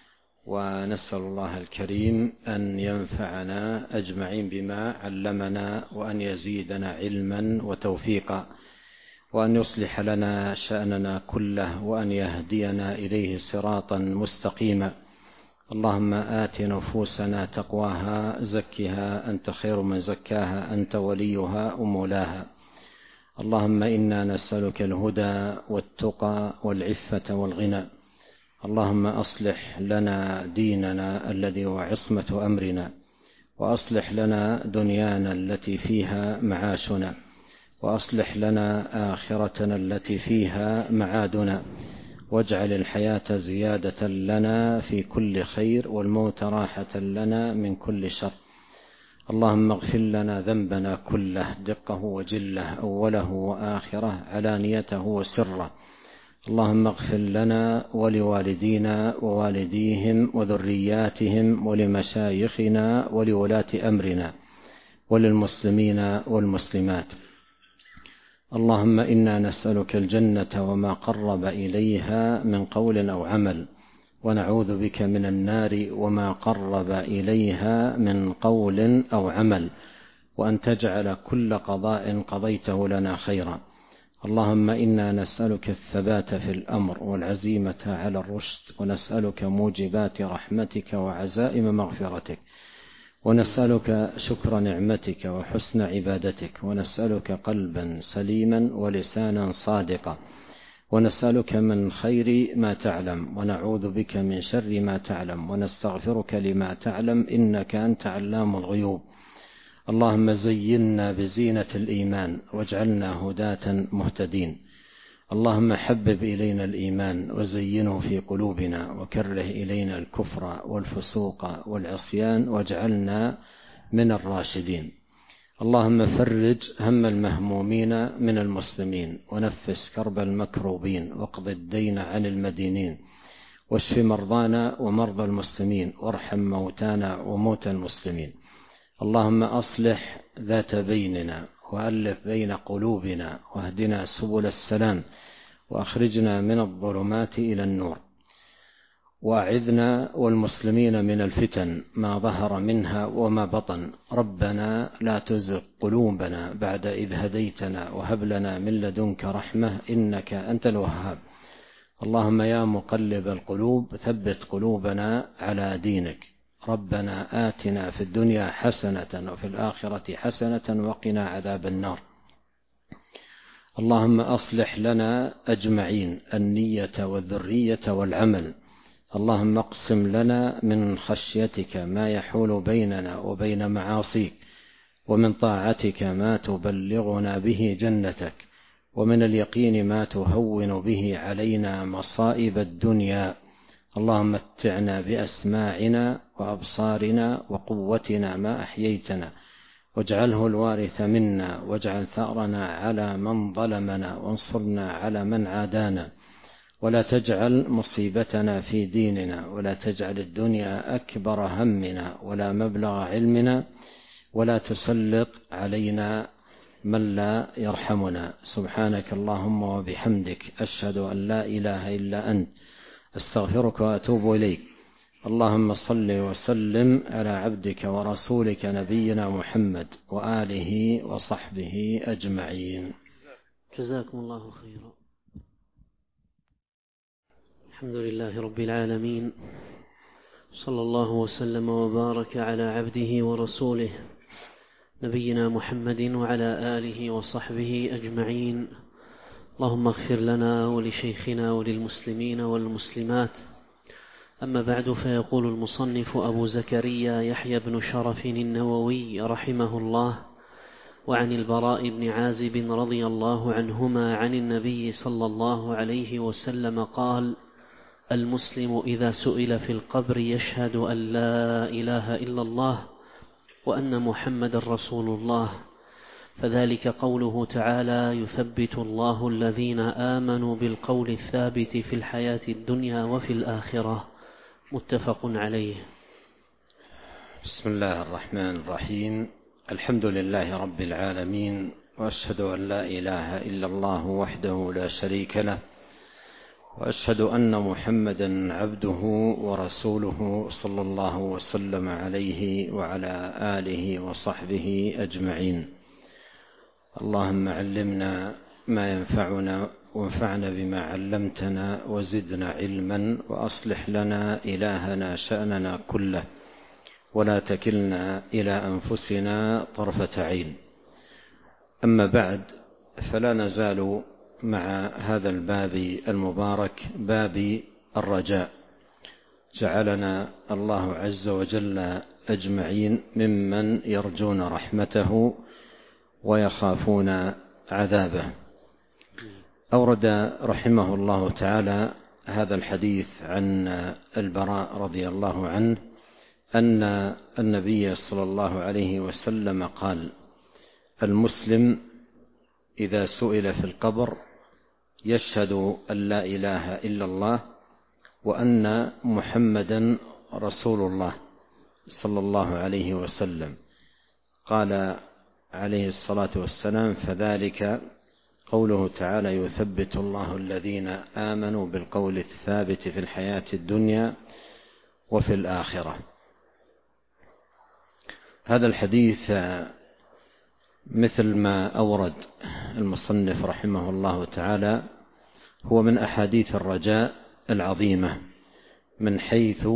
ونسأل الله الكريم أن ينفعنا أجمعين بما علمنا، وأن يزيدنا علما وتوفيقا، وأن يصلح لنا شأننا كله، وأن يهدينا إليه صراطا مستقيما. اللهم آت نفوسنا تقواها، زكها أنت خير من زكاها، أنت وليها ومولاها. اللهم إنا نسألك الهدى والتقى والعفة والغنى. اللهم أصلح لنا ديننا الذي هو عصمة أمرنا، وأصلح لنا دنيانا التي فيها معاشنا، وأصلح لنا آخرتنا التي فيها معادنا، واجعل الحياة زيادة لنا في كل خير، والموت راحة لنا من كل شر. اللهم اغفر لنا ذنبنا كله، دقه وجله، أوله وآخره، علانيته وسره. اللهم اغفر لنا ولوالدينا ووالديهم وذرياتهم ولمشايخنا ولولاة أمرنا وللمسلمين والمسلمات. اللهم إنا نسألك الجنة وما قرب إليها من قول أو عمل، ونعوذ بك من النار وما قرب إليها من قول أو عمل، وأن تجعل كل قضاء قضيته لنا خيرا. اللهم إنا نسألك الثبات في الأمر والعزيمة على الرشد، ونسألك موجبات رحمتك وعزائم مغفرتك، ونسألك شكر نعمتك وحسن عبادتك، ونسألك قلبا سليما ولسانا صادقا، ونسألك من خير ما تعلم، ونعوذ بك من شر ما تعلم، ونستغفرك لما تعلم، إنك أنت علام الغيوب. اللهم زينا بزينة الإيمان واجعلنا هداة مهتدين. اللهم حبب إلينا الإيمان وزينه في قلوبنا، وكره إلينا الكفر والفسوق والعصيان واجعلنا من الراشدين. اللهم فرج هم المهمومين من المسلمين، ونفس كرب المكروبين، واقض الدين عن المدينين، واشف مرضانا ومرضى المسلمين، وارحم موتانا وموتى المسلمين. اللهم أصلح ذات بيننا، وألف بين قلوبنا، واهدنا سبل السلام، وأخرجنا من الظلمات إلى النور، وأعذنا والمسلمين من الفتن ما ظهر منها وما بطن. ربنا لا تزغ قلوبنا بعد إذ هديتنا، وهب لنا من لدنك رحمة إنك أنت الوهاب. اللهم يا مقلب القلوب ثبت قلوبنا على دينك. ربنا آتنا في الدنيا حسنة وفي الآخرة حسنة وقنا عذاب النار. اللهم أصلح لنا أجمعين النية والذرية والعمل. اللهم اقسم لنا من خشيتك ما يحول بيننا وبين معاصيك، ومن طاعتك ما تبلغنا به جنتك، ومن اليقين ما تهون به علينا مصائب الدنيا. اللهم متعنا بأسماعنا وأبصارنا وقوتنا ما أحييتنا، واجعله الوارث منا، واجعل ثأرنا على من ظلمنا، وانصرنا على من عادانا، ولا تجعل مصيبتنا في ديننا، ولا تجعل الدنيا أكبر همنا ولا مبلغ علمنا، ولا تسلط علينا من لا يرحمنا. سبحانك اللهم وبحمدك، أشهد أن لا إله إلا أنت، أستغفرك وأتوب إليك. اللهم صل وسلم على عبدك ورسولك نبينا محمد وآله وصحبه أجمعين. جزاكم الله خيرا. الحمد لله رب العالمين، صلى الله وسلم وبارك على عبده ورسوله نبينا محمد وعلى آله وصحبه أجمعين. اللهم اغفر لنا ولشيخنا وللمسلمين والمسلمات. أما بعد، فيقول المصنف أبو زكريا يحيى بن شرف النووي رحمه الله: وعن البراء بن عازب رضي الله عنهما عن النبي صلى الله عليه وسلم قال: المسلم إذا سئل في القبر يشهد أن لا إله إلا الله وأن محمد رسول الله، فذلك قوله تعالى: يثبت الله الذين آمنوا بالقول الثابت في الحياة الدنيا وفي الآخرة. متفق عليه. بسم الله الرحمن الرحيم. الحمد لله رب العالمين، وأشهد أن لا إله إلا الله وحده لا شريك له، وأشهد أن محمدا عبده ورسوله صلى الله وسلم عليه وعلى آله وصحبه أجمعين. اللهم علمنا ما ينفعنا، وانفعنا بما علمتنا، وزدنا علما، وأصلح لنا إلهنا شأننا كله، ولا تكلنا إلى أنفسنا طرفة عين. أما بعد، فلا نزال مع هذا الباب المبارك، باب الرجاء. جعلنا الله عز وجل أجمعين ممن يرجون رحمته ويخافون عذابه. أورد رحمه الله تعالى هذا الحديث عن البراء رضي الله عنه أن النبي صلى الله عليه وسلم قال: المسلم إذا سئل في القبر يشهد أن لا إله إلا الله وأن محمدا رسول الله صلى الله عليه وسلم. قال عليه الصلاة والسلام: فذلك قوله تعالى: يثبت الله الذين آمنوا بالقول الثابت في الحياة الدنيا وفي الآخرة. هذا الحديث مثل ما أورد المصنف رحمه الله تعالى هو من أحاديث الرجاء العظيمة، من حيث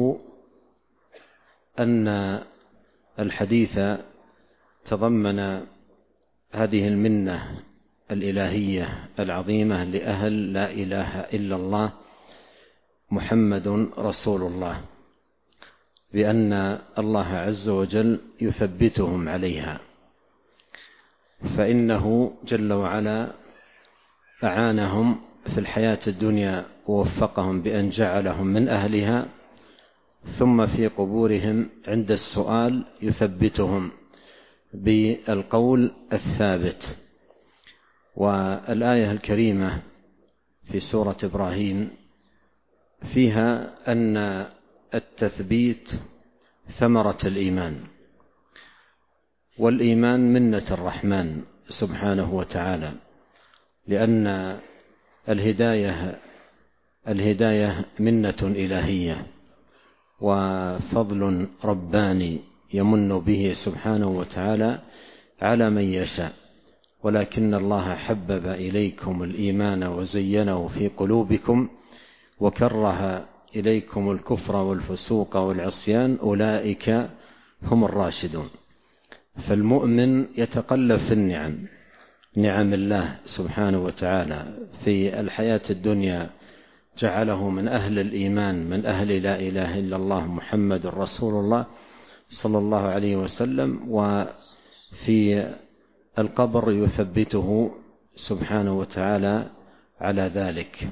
أن الحديث تضمن هذه المنة الإلهية العظيمة لأهل لا إله إلا الله محمد رسول الله، بأن الله عز وجل يثبتهم عليها، فإنه جل وعلا أعانهم في الحياة الدنيا ووفقهم بأن جعلهم من أهلها، ثم في قبورهم عند السؤال يثبتهم بالقول الثابت. والآية الكريمة في سورة إبراهيم فيها أن التثبيت ثمرة الإيمان، والإيمان منة الرحمن سبحانه وتعالى، لأن الهداية الهداية منة إلهية وفضل رباني يمن به سبحانه وتعالى على من يشاء. ولكن الله حبب إليكم الإيمان وزينه في قلوبكم وكره إليكم الكفر والفسوق والعصيان، أولئك هم الراشدون. فالمؤمن يتقلب في النعم، نعم الله سبحانه وتعالى في الحياة الدنيا جعله من أهل الإيمان، من أهل لا إله إلا الله محمد رسول الله صلى الله عليه وسلم، وفي القبر يثبته سبحانه وتعالى على ذلك.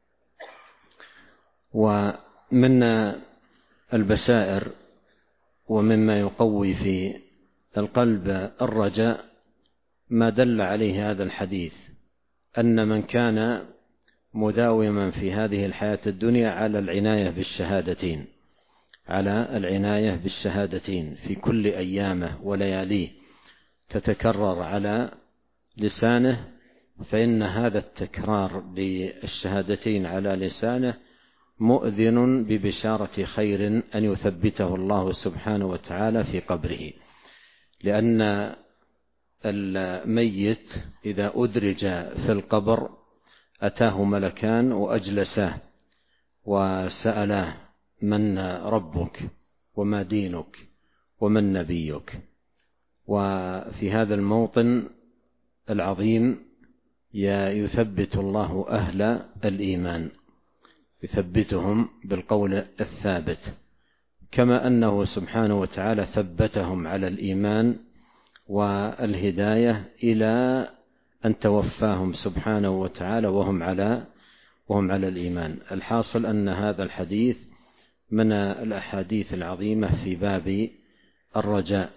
ومن البشائر ومما يقوي في القلب الرجاء ما دل عليه هذا الحديث، أن من كان مداوما في هذه الحياة الدنيا على العناية بالشهادتين على العناية بالشهادتين في كل أيامه ولياليه تتكرر على لسانه، فإن هذا التكرار للشهادتين على لسانه مؤذن ببشارة خير أن يثبته الله سبحانه وتعالى في قبره، لأن الميت إذا أدرج في القبر أتاه ملكان وأجلساه وسألاه: من ربك وما دينك ومن نبيك؟ وفي هذا الموطن العظيم يثبت الله أهل الإيمان، يثبتهم بالقول الثابت، كما أنه سبحانه وتعالى ثبتهم على الإيمان والهداية إلى أن توفاهم سبحانه وتعالى وهم على وهم على الإيمان. الحاصل أن هذا الحديث من الأحاديث العظيمة في باب الرجاء،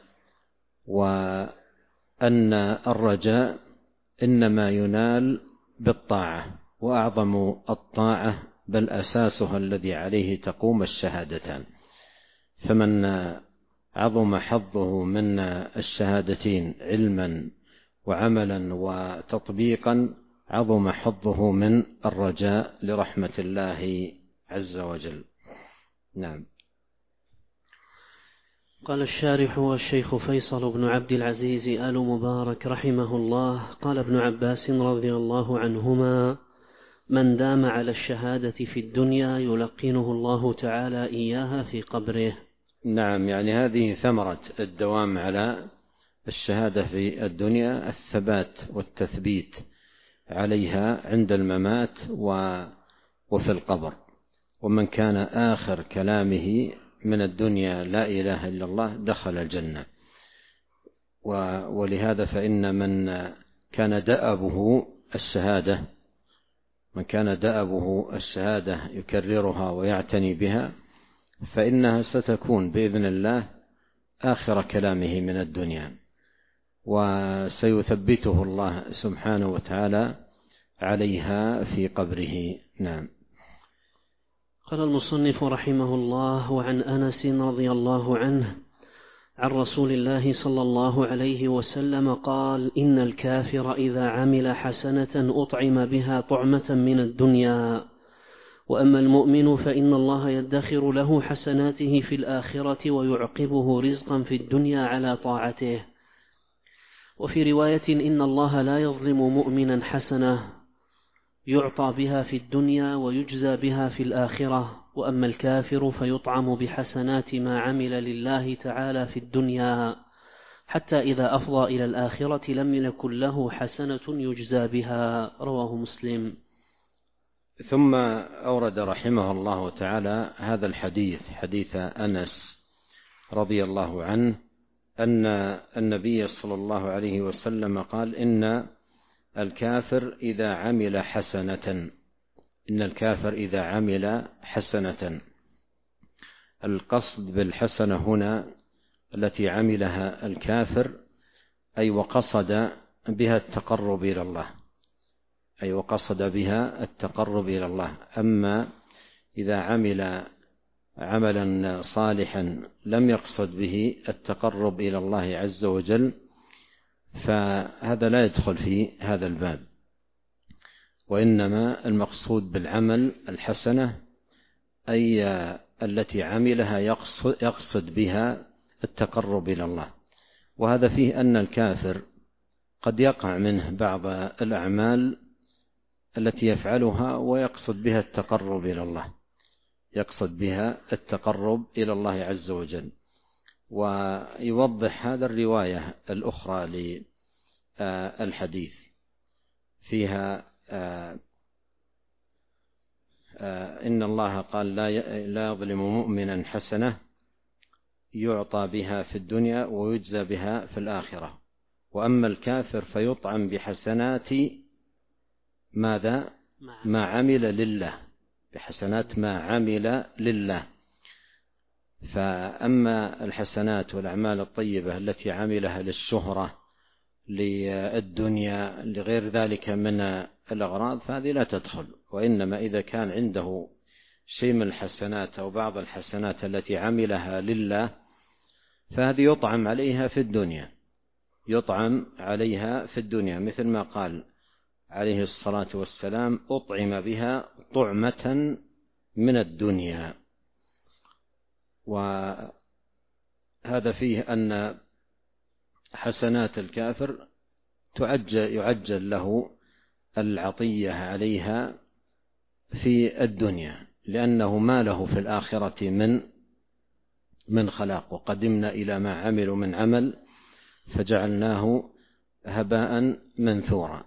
وأن الرجاء إنما ينال بالطاعة، وأعظم الطاعة بل أساسها الذي عليه تقوم الشهادتان، فمن عظم حظه من الشهادتين علما وعملا وتطبيقا عظم حظه من الرجاء لرحمة الله عز وجل. نعم. قال الشارح والشيخ فيصل بن عبد العزيز آل مبارك رحمه الله: قال ابن عباس رضي الله عنهما: من دام على الشهادة في الدنيا يلقنه الله تعالى إياها في قبره. نعم، يعني هذه ثمرة الدوام على الشهادة في الدنيا، الثبات والتثبيت عليها عند الممات وفي القبر. ومن كان آخر كلامه من الدنيا لا إله إلا الله دخل الجنة. ولهذا فإن من كان دأبه الشهادة من كان دأبه الشهادة يكررها ويعتني بها، فإنها ستكون بإذن الله آخر كلامه من الدنيا، وسيثبته الله سبحانه وتعالى عليها في قبره. نعم. قال المصنف رحمه الله: وعن أنس رضي الله عنه عن رسول الله صلى الله عليه وسلم قال: إن الكافر إذا عمل حسنة أطعم بها طعمة من الدنيا، وأما المؤمن فإن الله يدخر له حسناته في الآخرة ويعقبه رزقا في الدنيا على طاعته. وفي رواية: إن الله لا يظلم مؤمنا حسنة يعطى بها في الدنيا ويجزى بها في الآخرة، وأما الكافر فيطعم بحسنات ما عمل لله تعالى في الدنيا، حتى إذا أفضى إلى الآخرة لم يكن له حسنة يجزى بها. رواه مسلم. ثم أورد رحمه الله تعالى هذا الحديث، حديث أنس رضي الله عنه، أن النبي صلى الله عليه وسلم قال: إن الكافر إذا عمل حسنة إن الكافر إذا عمل حسنة القصد بالحسنة هنا التي عملها الكافر، أي وقصد بها التقرب إلى الله أي وقصد بها التقرب إلى الله. أما إذا عمل عملا صالحا لم يقصد به التقرب إلى الله عز وجل، فهذا لا يدخل في هذا الباب، وإنما المقصود بالعمل الحسنة أي التي عملها يقصد, يقصد بها التقرب إلى الله. وهذا فيه أن الكافر قد يقع منه بعض الأعمال التي يفعلها ويقصد بها التقرب إلى الله يقصد بها التقرب إلى الله عز وجل. ويوضح هذا الرواية الأخرى للحديث، فيها آآ آآ إن الله قال لا يظلم مؤمنا حسنة يعطى بها في الدنيا ويجزى بها في الآخرة، وأما الكافر فيطعم بحسنات ماذا؟ ما عمل لله، بحسنات ما عمل لله. فأما الحسنات والأعمال الطيبة التي عملها للشهرة للدنيا لغير ذلك من الأغراض فهذه لا تدخل، وإنما إذا كان عنده شيء من الحسنات أو بعض الحسنات التي عملها لله فهذه يطعم عليها في الدنيا، يطعم عليها في الدنيا، مثل ما قال عليه الصلاة والسلام أطعم بها طعمة من الدنيا. وهذا فيه أن حسنات الكافر تعجل يعجل له العطية عليها في الدنيا، لأنه ما له في الآخرة من من خلاق، وقدمنا إلى ما عملوا من عمل فجعلناه هباء منثورا.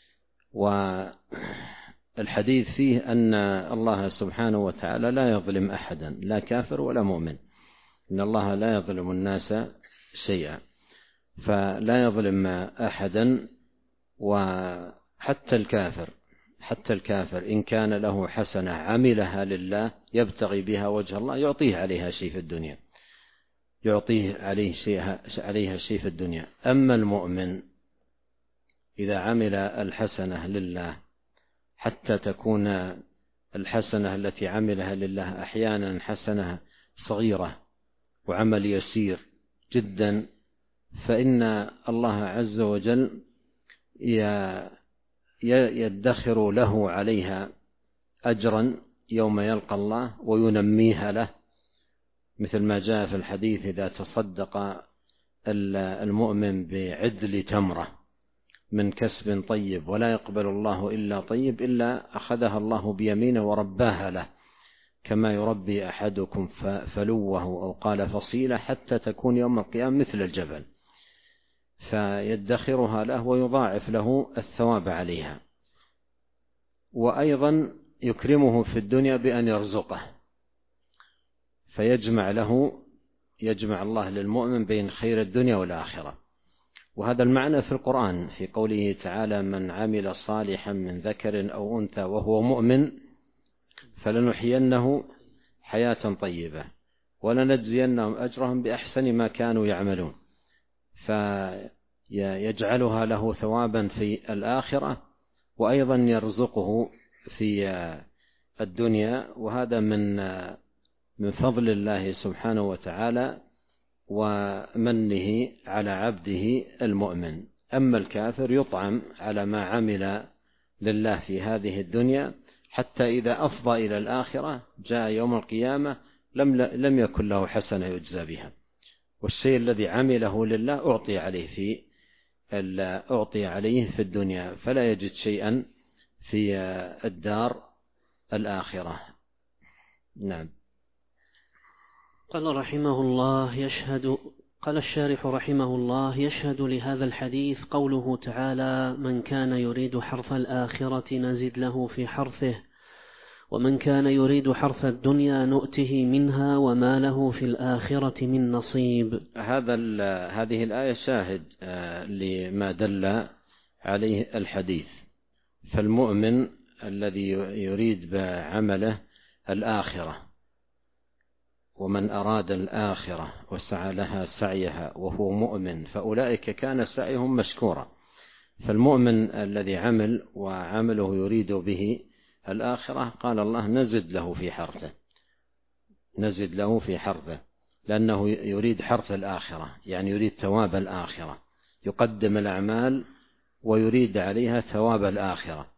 والحديث فيه أن الله سبحانه وتعالى لا يظلم أحدا، لا كافر ولا مؤمن، إن الله لا يظلم الناس شيئا، فلا يظلم أحدا. وحتى الكافر حتى الكافر إن كان له حسنة عملها لله يبتغي بها وجه الله يعطيه عليها شيء في الدنيا، يعطيه عليه شيء عليها شيء في الدنيا. أما المؤمن إذا عمل الحسنة لله حتى تكون الحسنة التي عملها لله أحيانا حسنة صغيرة وعمل يسير جدا، فإن الله عز وجل يدخر له عليها أجرا يوم يلقى الله وينميها له، مثل ما جاء في الحديث إذا تصدق المؤمن بعدل تمرة من كسب طيب ولا يقبل الله إلا طيب إلا أخذها الله بيمينه ورباها له، كما يربي أحدكم فلوه أو قال فصيلة حتى تكون يوم القيامة مثل الجبل، فيدخرها له ويضاعف له الثواب عليها. وأيضا يكرمه في الدنيا بأن يرزقه، فيجمع له يجمع الله للمؤمن بين خير الدنيا والآخرة. وهذا المعنى في القرآن في قوله تعالى من عمل صالحا من ذكر أو أنثى وهو مؤمن فلنحيينه حياة طيبة ولنجزينهم أجرهم بأحسن ما كانوا يعملون، فيجعلها له ثوابا في الآخرة وأيضا يرزقه في الدنيا. وهذا من من فضل الله سبحانه وتعالى ومنه على عبده المؤمن. أما الكافر يطعم على ما عمل لله في هذه الدنيا حتى إذا أفضى إلى الآخرة جاء يوم القيامة لم لم يكن له حسنة يجزى بها، والشيء الذي عمله لله أعطي عليه في أعطي عليه في الدنيا، فلا يجد شيئا في الدار الآخرة. نعم. قال رحمه الله يشهد قال الشارح رحمه الله يشهد لهذا الحديث قوله تعالى من كان يريد حرث الآخرة نزد له في حرثه ومن كان يريد حرث الدنيا نؤته منها وما له في الآخرة من نصيب. هذا هذه الآية شاهد لما دل عليه الحديث. فالمؤمن الذي يريد بعمله الآخرة ومن أراد الآخرة وسعى لها سعيها وهو مؤمن فأولئك كان سعيهم مشكورا. فالمؤمن الذي عمل وعمله يريد به الآخرة قال الله نزد له في حرثه نزد له في حرثه لأنه يريد حرث الآخرة، يعني يريد ثواب الآخرة، يقدم الأعمال ويريد عليها ثواب الآخرة،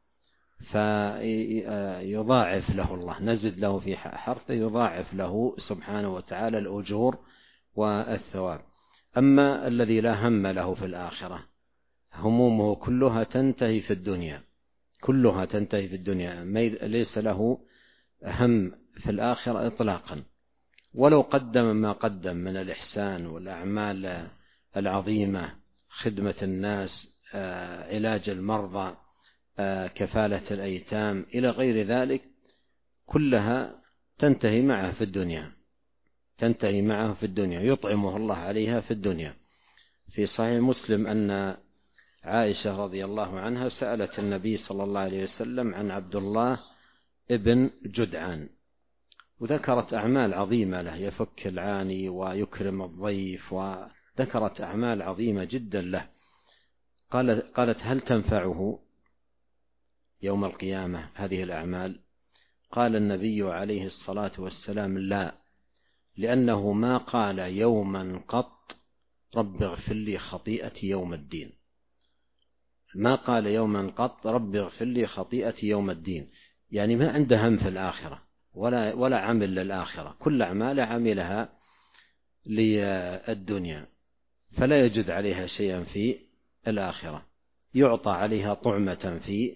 فيضاعف له الله نزد له في حرثه يضاعف له سبحانه وتعالى الأجور والثواب. أما الذي لا هم له في الآخرة همومه كلها تنتهي في الدنيا كلها تنتهي في الدنيا ليس له هم في الآخرة إطلاقا، ولو قدم ما قدم من الإحسان والأعمال العظيمة خدمة الناس علاج المرضى كفالة الأيتام إلى غير ذلك، كلها تنتهي معه في الدنيا تنتهي معه في الدنيا يطعمه الله عليها في الدنيا. في صحيح مسلم أن عائشة رضي الله عنها سألت النبي صلى الله عليه وسلم عن عبد الله ابن جدعان، وذكرت أعمال عظيمة له، يفك العاني ويكرم الضيف، وذكرت أعمال عظيمة جدا له. قالت هل تنفعه يوم القيامة هذه الأعمال؟ قال النبي عليه الصلاة والسلام لا، لأنه ما قال يوما قط رب اغفر لي خطيئتي يوم الدين، ما قال يوما قط رب اغفر لي خطيئتي يوم الدين، يعني ما عنده هم في الآخرة ولا, ولا عمل للآخرة، كل أعماله عملها للدنيا، فلا يجد عليها شيئا في الآخرة. يعطى عليها طعمة في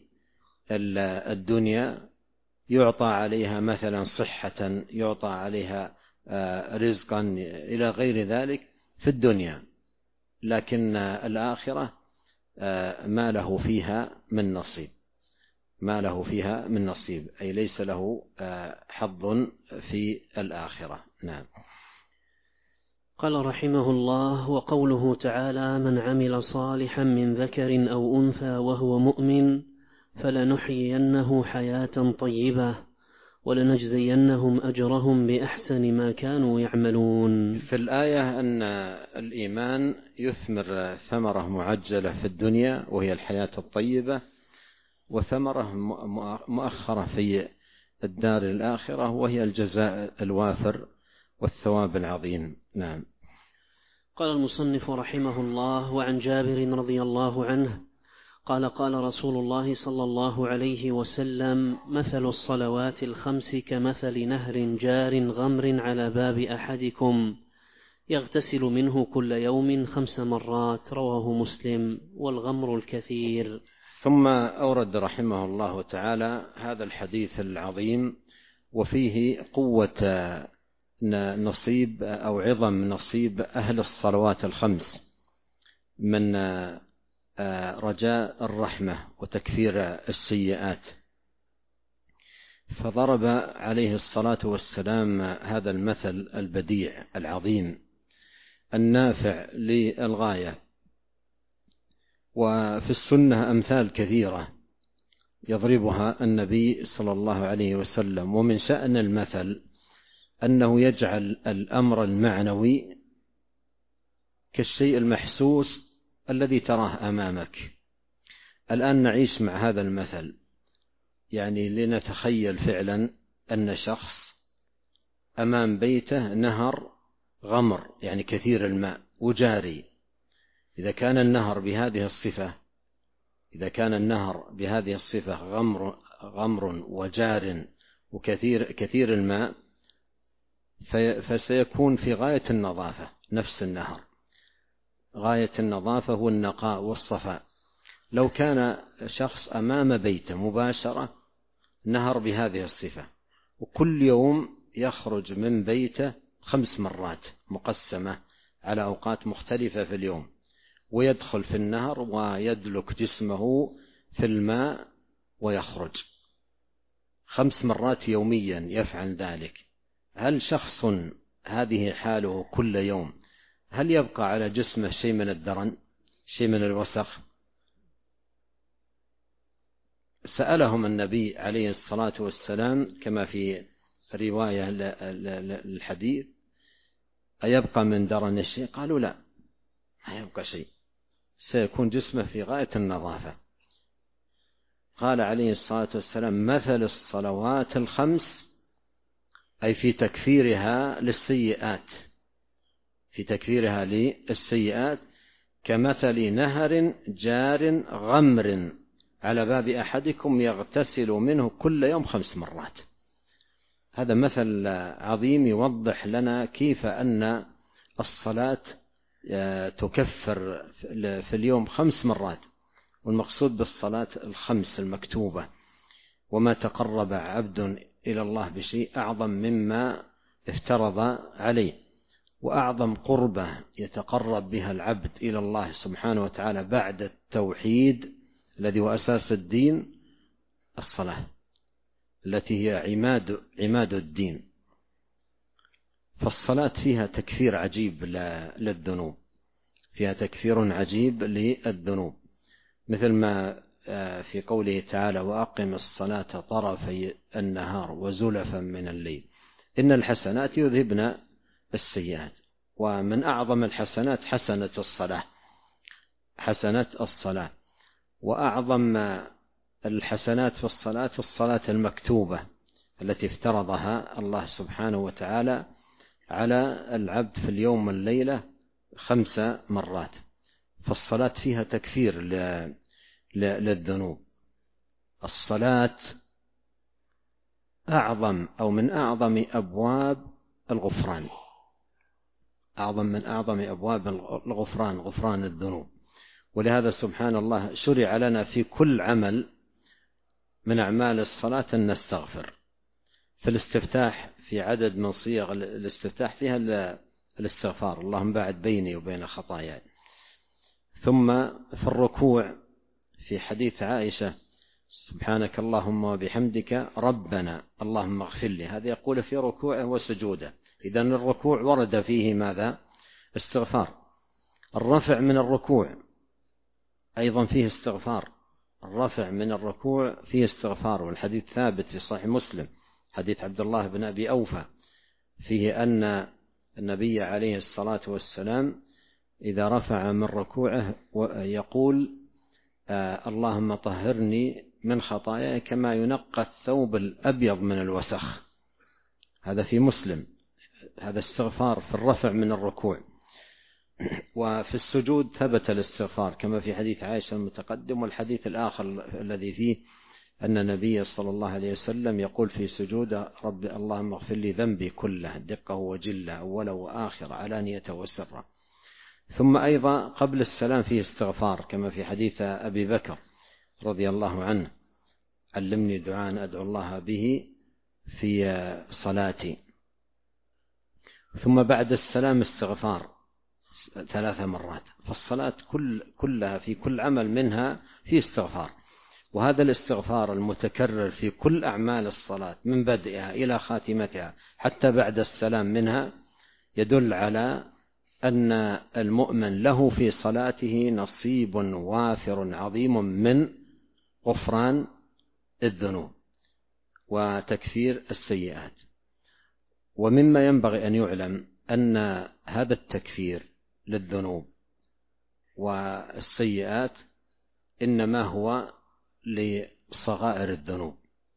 الدنيا، يعطى عليها مثلا صحة، يعطى عليها رزقا إلى غير ذلك في الدنيا، لكن الآخرة ما له فيها من نصيب ما له فيها من نصيب أي ليس له حظ في الآخرة. نعم. قال رحمه الله: وقوله تعالى: من عمل صالحا من ذكر أو أنثى وهو مؤمن فلنحيينه حياة طيبة ولنجزينهم أجرهم بأحسن ما كانوا يعملون. في الآية أن الإيمان يثمر ثمرة معجلة في الدنيا وهي الحياة الطيبة، وثمرة مؤخرة في الدار الآخرة وهي الجزاء الوافر والثواب العظيم. نعم. قال المصنف رحمه الله: وعن جابر رضي الله عنه قال: قال رسول الله صلى الله عليه وسلم: مثل الصلوات الخمس كمثل نهر جار غمر على باب أحدكم يغتسل منه كل يوم خمس مرات، رواه مسلم. والغمر الكثير. ثم أورد رحمه الله تعالى هذا الحديث العظيم، وفيه قوة نصيب أو عظم نصيب أهل الصلوات الخمس من رجاء الرحمة وتكفير السيئات. فضرب عليه الصلاة والسلام هذا المثل البديع العظيم النافع للغاية. وفي السنة أمثال كثيرة يضربها النبي صلى الله عليه وسلم، ومن شأن المثل أنه يجعل الأمر المعنوي كالشيء المحسوس الذي تراه أمامك. الآن نعيش مع هذا المثل، يعني لنتخيل فعلا أن شخص أمام بيته نهر غمر، يعني كثير الماء وجاري. إذا كان النهر بهذه الصفة إذا كان النهر بهذه الصفة غمر غمر وجار وكثير كثير الماء، فسيكون في غاية النظافة. نفس النهر غاية النظافة والنقاء والصفاء. لو كان شخص أمام بيته مباشرة نهر بهذه الصفة، وكل يوم يخرج من بيته خمس مرات مقسمة على أوقات مختلفة في اليوم، ويدخل في النهر ويدلك جسمه في الماء ويخرج خمس مرات يوميا يفعل ذلك، هل شخص هذه حاله كل يوم هل يبقى على جسمه شيء من الدرن، شيء من الوسخ؟ سألهم النبي عليه الصلاة والسلام كما في رواية الحديث: أيبقى من درن الشيء؟ قالوا لا، ما يبقى شيء، سيكون جسمه في غاية النظافة. قال عليه الصلاة والسلام: مثل الصلوات الخمس، أي في تكفيرها للسيئات في تكفيرها للسيئات كمثل نهر جار غمر على باب أحدكم يغتسل منه كل يوم خمس مرات. هذا مثل عظيم يوضح لنا كيف أن الصلاة تكفر في اليوم خمس مرات، والمقصود بالصلاة الخمس المكتوبة. وما تقرب عبد إلى الله بشيء أعظم مما افترض عليه، وأعظم قربة يتقرب بها العبد إلى الله سبحانه وتعالى بعد التوحيد الذي هو أساس الدين الصلاة التي هي عماد عماد الدين. فالصلاة فيها تكفير عجيب للذنوب، فيها تكفير عجيب للذنوب، مثل ما في قوله تعالى: وأقم الصلاة طرفي النهار وزلفا من الليل إن الحسنات يذهبن السيئات. ومن أعظم الحسنات حسنة الصلاة، حسنة الصلاة. وأعظم الحسنات في الصلاة الصلاة المكتوبة التي افترضها الله سبحانه وتعالى على العبد في اليوم والليلة خمس مرات. فالصلاة فيها تكفير للذنوب. الصلاة أعظم أو من أعظم أبواب الغفران، أعظم من أعظم أبواب الغفران، غفران الذنوب. ولهذا سبحان الله شرع لنا في كل عمل من أعمال الصلاة أن نستغفر. في الاستفتاح في عدد من صيغ الاستفتاح فيها الاستغفار: اللهم باعد بيني وبين خطاياي. ثم في الركوع في حديث عائشة: سبحانك اللهم وبحمدك ربنا اللهم اغفر لي. هذا يقول في ركوعه وسجوده. إذن الركوع ورد فيه ماذا؟ استغفار. الرفع من الركوع أيضا فيه استغفار، الرفع من الركوع فيه استغفار. والحديث ثابت في صحيح مسلم حديث عبد الله بن أبي أوفى فيه أن النبي عليه الصلاة والسلام إذا رفع من ركوعه يقول: آه اللهم طهرني من خطاياي كما ينقى الثوب الأبيض من الوسخ. هذا في مسلم، هذا استغفار في الرفع من الركوع. وفي السجود ثبت الاستغفار كما في حديث عائشة المتقدم. والحديث الآخر الذي فيه أن النبي صلى الله عليه وسلم يقول في سجود: رب اللهم اغفر لي ذنبي كله دقه وجله أوله وآخره علانيته وسره. ثم أيضا قبل السلام فيه استغفار كما في حديث أبي بكر رضي الله عنه: علمني دعاء أدعو الله به في صلاتي. ثم بعد السلام استغفار ثلاث مرات. فالصلاة كل كلها في كل عمل منها في استغفار. وهذا الاستغفار المتكرر في كل أعمال الصلاة من بدئها إلى خاتمتها حتى بعد السلام منها يدل على أن المؤمن له في صلاته نصيب وافر عظيم من غفران الذنوب وتكفير السيئات. ومما ينبغي أن يعلم أن هذا التكفير للذنوب والسيئات إنما هو لصغائر الذنوب،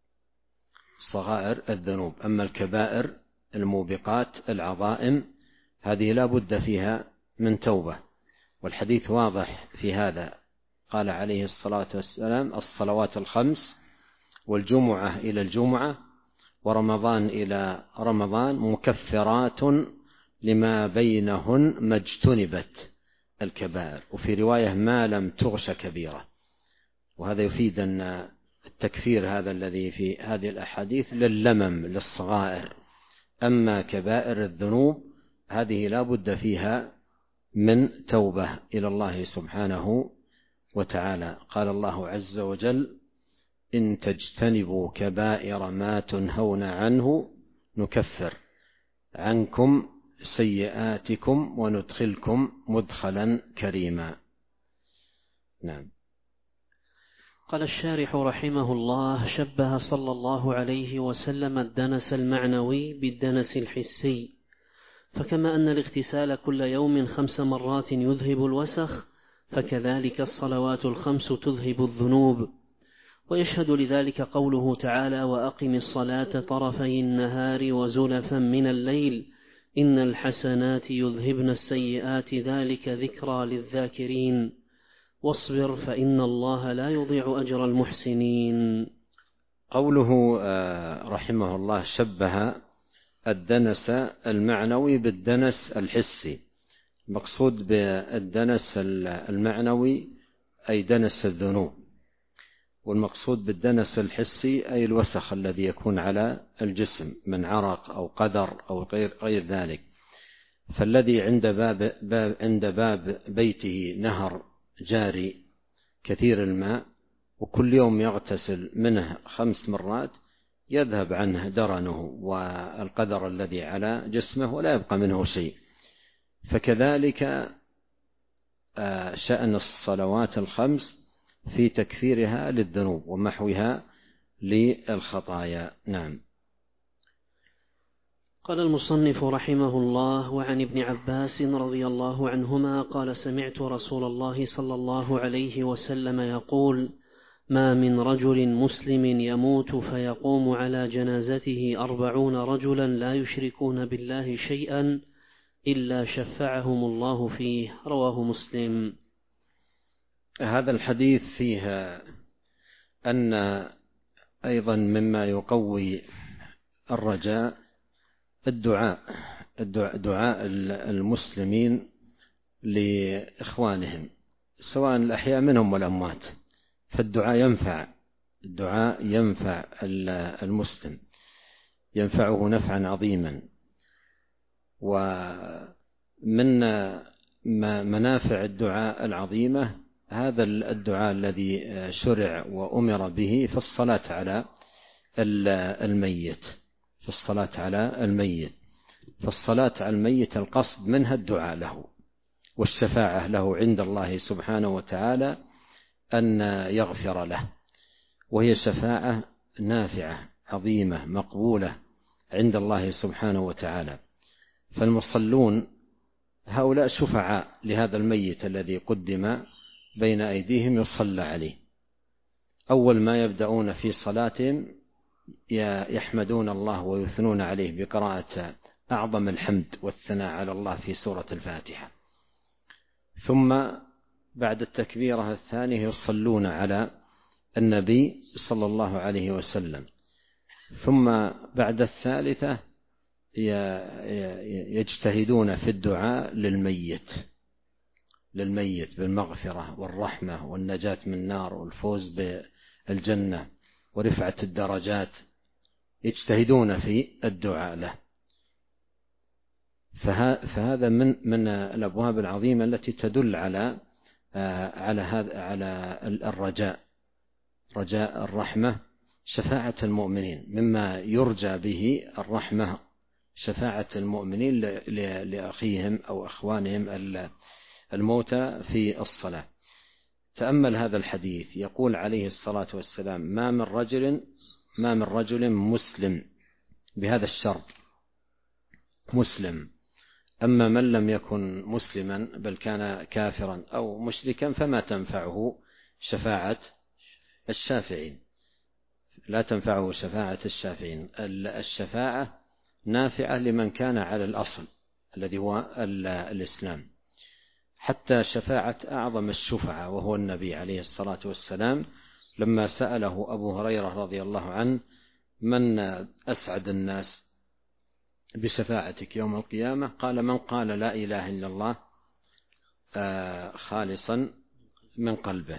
صغائر الذنوب. أما الكبائر الموبقات العظائم هذه لا بد فيها من توبة. والحديث واضح في هذا. قال عليه الصلاة والسلام: الصلوات الخمس والجمعة إلى الجمعة ورمضان إلى رمضان مكفرات لما بينهن ما اجتنبت الكبائر. وفي رواية: ما لم تغش كبيرة. وهذا يفيد أن التكفير هذا الذي في هذه الأحاديث لللمم للصغائر. أما كبائر الذنوب هذه لا بد فيها من توبة إلى الله سبحانه وتعالى. قال الله عز وجل: إن تجتنبوا كبائر ما تنهون عنه نكفر عنكم سيئاتكم وندخلكم مدخلا كريما. نعم. قال الشارح رحمه الله: شبه صلى الله عليه وسلم الدنس المعنوي بالدنس الحسي. فكما أن الاغتسال كل يوم خمس مرات يذهب الوسخ، فكذلك الصلوات الخمس تذهب الذنوب. ويشهد لذلك قوله تعالى: وأقم الصلاة طرفي النهار وزلفا من الليل إن الحسنات يذهبن السيئات ذلك ذكرى للذاكرين واصبر فإن الله لا يضيع أجر المحسنين. قوله رحمه الله: شبه الدنس المعنوي بالدنس الحسي. مقصود بالدنس المعنوي أي دنس الذنوب، والمقصود بالدنس الحسي أي الوسخ الذي يكون على الجسم من عرق أو قدر أو غير, غير ذلك. فالذي عند باب, باب, عند باب بيته نهر جاري كثير الماء وكل يوم يغتسل منه خمس مرات يذهب عنه درنه والقدر الذي على جسمه ولا يبقى منه شيء. فكذلك شأن الصلوات الخمس في تكفيرها للذنوب ومحوها للخطايا. نعم. قال المصنف رحمه الله: وعن ابن عباس رضي الله عنهما قال: سمعت رسول الله صلى الله عليه وسلم يقول: ما من رجل مسلم يموت فيقوم على جنازته أربعون رجلا لا يشركون بالله شيئا إلا شفعهم الله فيه. رواه مسلم. هذا الحديث فيه أن أيضا مما يقوي الرجاء الدعاء دعاء المسلمين لإخوانهم سواء الأحياء منهم والأموات، فالدعاء ينفع الدعاء ينفع المسلم، ينفعه نفعا عظيما. ومن منافع الدعاء العظيمة هذا الدعاء الذي شرع وأمر به في الصلاة على الميت في الصلاة على الميت فالصلاة على الميت القصد منها الدعاء له والشفاعة له عند الله سبحانه وتعالى أن يغفر له، وهي شفاعة نافعة عظيمة مقبولة عند الله سبحانه وتعالى. فالمصلون هؤلاء شفعاء لهذا الميت الذي قدم بين أيديهم يصلى عليه. أول ما يبدأون في صلاتهم يحمدون الله ويثنون عليه بقراءة أعظم الحمد والثناء على الله في سورة الفاتحة، ثم بعد التكبيرة الثانية يصلون على النبي صلى الله عليه وسلم، ثم بعد الثالثة يجتهدون في الدعاء للميت للميت بالمغفرة والرحمة والنجاة من النار والفوز بالجنة ورفعة الدرجات، يجتهدون في الدعاء له. فهذا من من الأبواب العظيمة التي تدل على على هذا على الرجاء، رجاء الرحمة، شفاعة المؤمنين، مما يرجى به الرحمة شفاعة المؤمنين لأخيهم أو أخوانهم الموتى في الصلاة. تأمل هذا الحديث، يقول عليه الصلاة والسلام: ما من رجل ما من رجل مسلم، بهذا الشرط مسلم. أما من لم يكن مسلما بل كان كافرا أو مشركا فما تنفعه شفاعة الشافعين، لا تنفعه شفاعة الشافعين. الشفاعة نافعة لمن كان على الأصل الذي هو الإسلام. حتى شفاعة أعظم الشفعاء وهو النبي عليه الصلاة والسلام لما سأله أبو هريرة رضي الله عنه: من أسعد الناس بشفاعتك يوم القيامة؟ قال: من قال لا إله إلا الله خالصا من قلبه.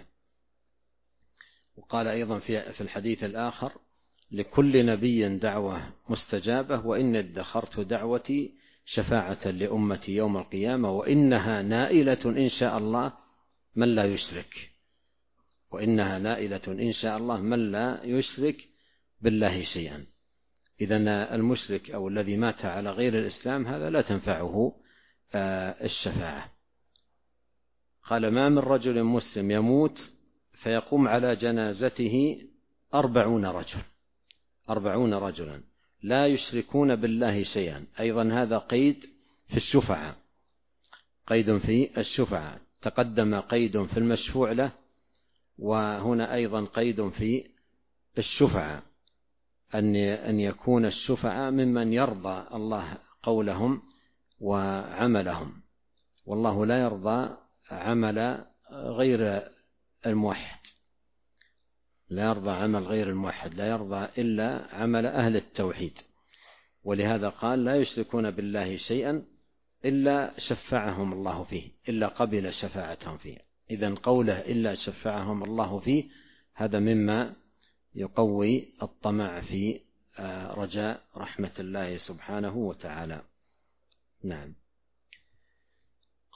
وقال أيضا في الحديث الآخر: لكل نبي دعوة مستجابة، وإن ادخرت دعوتي شفاعة لأمتي يوم القيامة، وإنها نائلة إن شاء الله من لا يشرك وإنها نائلة إن شاء الله من لا يشرك بالله شيئا. إذن المشرك أو الذي مات على غير الإسلام هذا لا تنفعه الشفاعة. قال: ما من رجل مسلم يموت فيقوم على جنازته أربعون رجل أربعون رجلا لا يشركون بالله شيئا. أيضا هذا قيد في الشفعة، قيد في الشفعة. تقدم قيد في المشفوع له، وهنا أيضا قيد في الشفعة، أن يكون الشفعة ممن يرضى الله قولهم وعملهم، والله لا يرضى عمل غير الموحد، لا يرضى عمل غير الموحد، لا يرضى إلا عمل أهل التوحيد. ولهذا قال: لا يشركون بالله شيئا إلا شفعهم الله فيه، إلا قبل شفاعتهم فيه. إذن قوله إلا شفعهم الله فيه هذا مما يقوي الطمع في رجاء رحمة الله سبحانه وتعالى. نعم.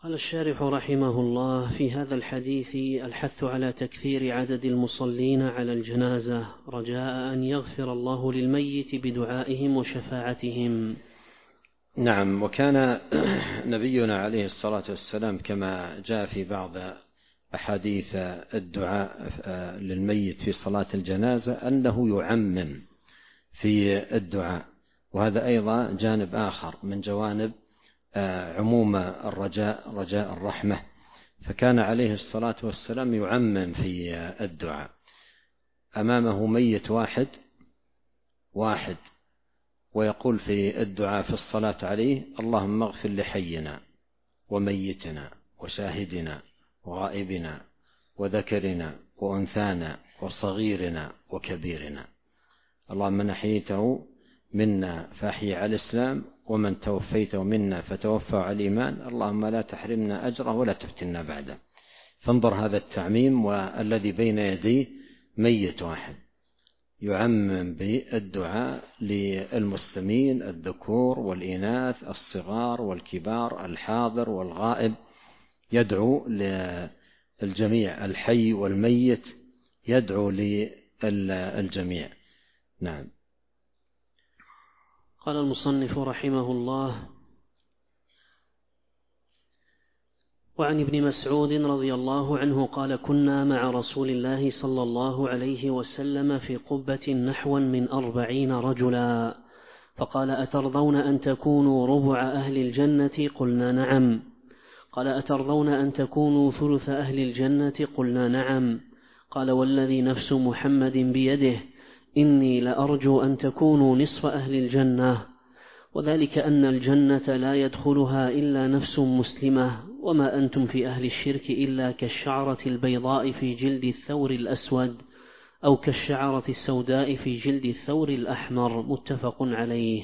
قال الشارح رحمه الله: في هذا الحديث الحث على تكثير عدد المصلين على الجنازة رجاء أن يغفر الله للميت بدعائهم وشفاعتهم. نعم. وكان نبينا عليه الصلاة والسلام كما جاء في بعض أحاديث الدعاء للميت في صلاة الجنازة أنه يعمم في الدعاء، وهذا أيضا جانب آخر من جوانب عموم الرجاء، رجاء الرحمة، فكان عليه الصلاة والسلام يعمم في الدعاء. أمامه ميت واحد واحد ويقول في الدعاء في الصلاة عليه: اللهم اغفر لحينا وميتنا وشاهدنا وغائبنا وذكرنا وأنثانا وصغيرنا وكبيرنا، اللهم من أحييته منا فأحيي على الإسلام، ومن توفيته منا فتوفى على الإيمان، اللهم لا تحرمنا أجره ولا تفتنا بعده. فانظر هذا التعميم، والذي بين يديه ميت واحد يعمم بالدعاء للمسلمين الذكور والإناث، الصغار والكبار، الحاضر والغائب، يدعو للجميع، الحي والميت، يدعو للجميع. نعم. قال المصنف رحمه الله: وعن ابن مسعود رضي الله عنه قال: كنا مع رسول الله صلى الله عليه وسلم في قبة نحوا من أربعين رجلا، فقال: أترضون أن تكونوا ربع أهل الجنة؟ قلنا نعم. قال: أترضون أن تكونوا ثلث أهل الجنة؟ قلنا نعم. قال: والذي نفس محمد بيده إني لأرجو أن تكونوا نصف أهل الجنة، وذلك أن الجنة لا يدخلها إلا نفس مسلمة، وما أنتم في أهل الشرك إلا كالشعرة البيضاء في جلد الثور الأسود، أو كالشعرة السوداء في جلد الثور الأحمر. متفق عليه.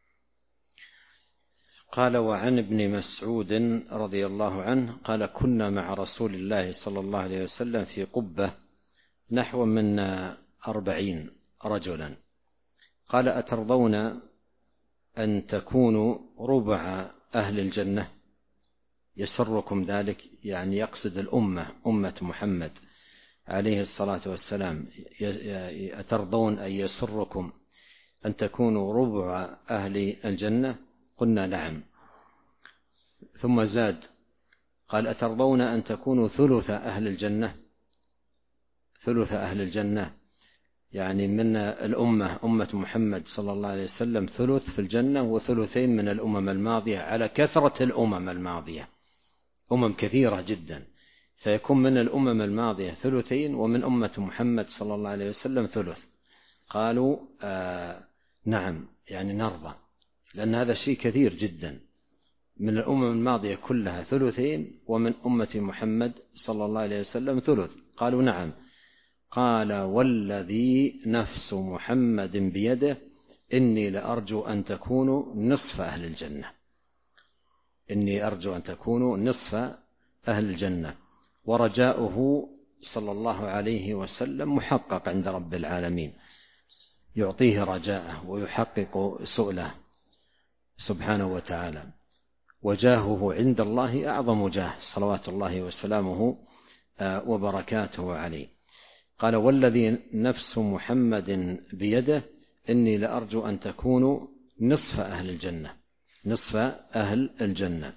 قال: وعن ابن مسعود رضي الله عنه قال: كنا مع رسول الله صلى الله عليه وسلم في قبة نحو من أربعين رجلا، قال: أترضون أن تكونوا ربع أهل الجنة؟ يسركم ذلك؟ يعني يقصد الأمة، أمة محمد عليه الصلاة والسلام. أترضون أن يسركم أن تكونوا ربع أهل الجنة؟ قلنا نعم. ثم زاد قال: أترضون أن تكونوا ثلث أهل الجنة؟ ثلث أهل الجنة يعني من الأمة، أمة محمد صلى الله عليه وسلم، ثلث في الجنة وثلثين من الأمم الماضية، على كثرة الأمم الماضية، أمم كثيرة جدا، فيكون من الأمم الماضية ثلثين، ومن أمة محمد صلى الله عليه وسلم ثلث. قالوا آه نعم، يعني نرضى، لأن هذا شيء كثير جدا، من الأمم الماضية كلها ثلثين، ومن أمة محمد صلى الله عليه وسلم ثلث. قالوا نعم. قال: والذي نفس محمد بيده إني لأرجو أن تكونوا نصف أهل الجنة، إني أرجو أن تكونوا نصف أهل الجنة. ورجاؤه صلى الله عليه وسلم محقق عند رب العالمين، يعطيه رجاءه ويحقق سؤله سبحانه وتعالى، وجاهه عند الله أعظم جاه صلوات الله وسلامه وبركاته عليه. قال: والذي نفس محمد بيده إني لأرجو أن تكونوا نصف أهل الجنة، نصف أهل الجنة،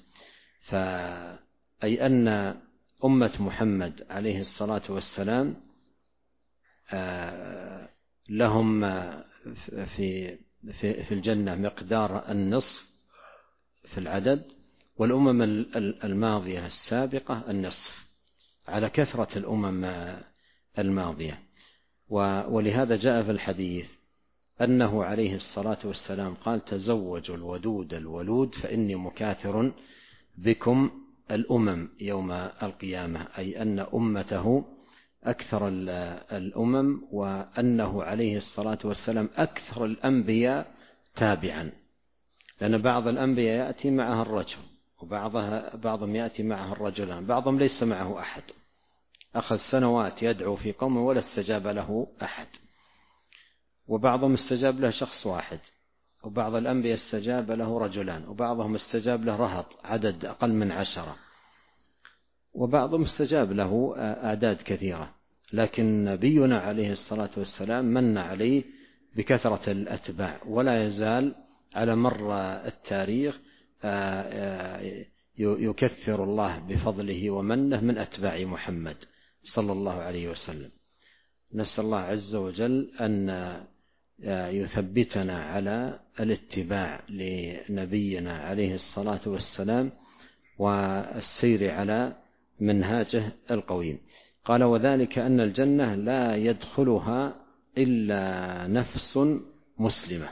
فأي أن أمة محمد عليه الصلاة والسلام لهم في في الجنة مقدار النصف في العدد، والأمم الماضية السابقة النصف، على كثرة الأمم الماضية. ولهذا جاء في الحديث أنه عليه الصلاة والسلام قال: تزوجوا الودود الولود فإني مكاثر بكم الأمم يوم القيامة، أي أن أمته أكثر الأمم، وأنه عليه الصلاة والسلام أكثر الأنبياء تابعا، لأن بعض الأنبياء يأتي معها الرجل، وبعضها بعضهم يأتي معها الرجلان، بعضهم ليس معه أحد، أخذ سنوات يدعو في قومه ولا استجاب له أحد، وبعضهم استجاب له شخص واحد، وبعض الأنبياء استجاب له رجلان، وبعضهم استجاب له رهط عدد أقل من عشرة، وبعضهم استجاب له أعداد كثيرة، لكن نبينا عليه الصلاة والسلام من عليه بكثرة الأتباع، ولا يزال على مر التاريخ يكثر الله بفضله ومنه من أتباع محمد صلى الله عليه وسلم. نسأل الله عز وجل أن يثبتنا على الاتباع لنبينا عليه الصلاة والسلام والسير على منهاجه القويم. قال: وذلك أن الجنة لا يدخلها إلا نفس مسلمة،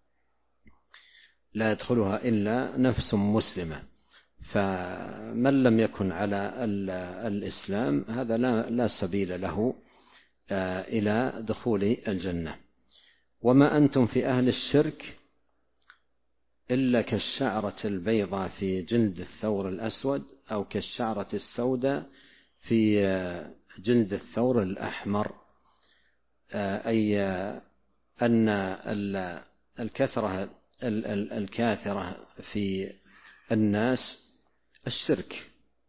لا يدخلها إلا نفس مسلمة، فمن لم يكن على الإسلام هذا لا سبيل له إلى دخول الجنة. وما أنتم في أهل الشرك إلا كالشعرة البيضاء في جلد الثور الأسود، أو كالشعرة السوداء في جلد الثور الأحمر، أي أن الكثرة الكاثرة في الناس الشرك،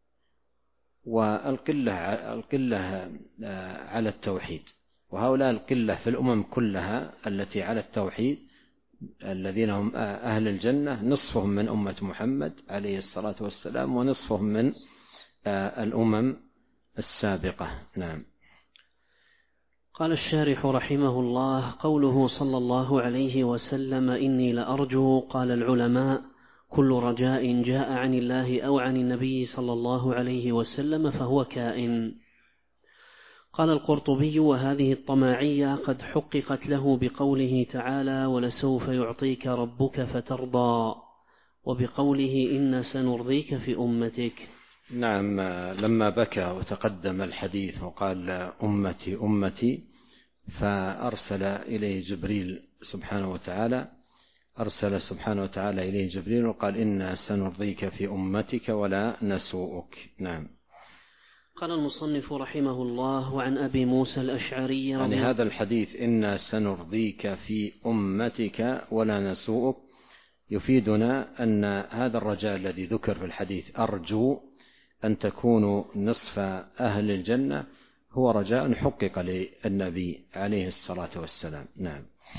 والقلة القلة على التوحيد، وهؤلاء القلة في الأمم كلها التي على التوحيد الذين هم أهل الجنة نصفهم من أمة محمد عليه الصلاة والسلام، ونصفهم من الأمم السابقة. نعم. قال الشارح رحمه الله: قوله صلى الله عليه وسلم إني لأرجو، قال العلماء: كل رجاء جاء عن الله أو عن النبي صلى الله عليه وسلم فهو كائن. قال القرطبي: وهذه الطماعية قد حققت له بقوله تعالى: ولسوف يعطيك ربك فترضى، وبقوله إنا سنرضيك في أمتك. نعم. لما بكى وتقدم الحديث وقال أمتي أمتي، فأرسل إليه جبريل سبحانه وتعالى أرسل سبحانه وتعالى إليه جبريل وقال: إنا سنرضيك في أمتك ولا نسوءك. نعم. قال المصنف رحمه الله: وعن أبي موسى الأشعري يعني هذا الحديث إنا سنرضيك في أمتك ولا نسوءك يفيدنا أن هذا الرجاء الذي ذكر في الحديث أرجو أن تكونوا نصف أهل الجنة هو رجاء حقق للنبي عليه الصلاة والسلام. نعم.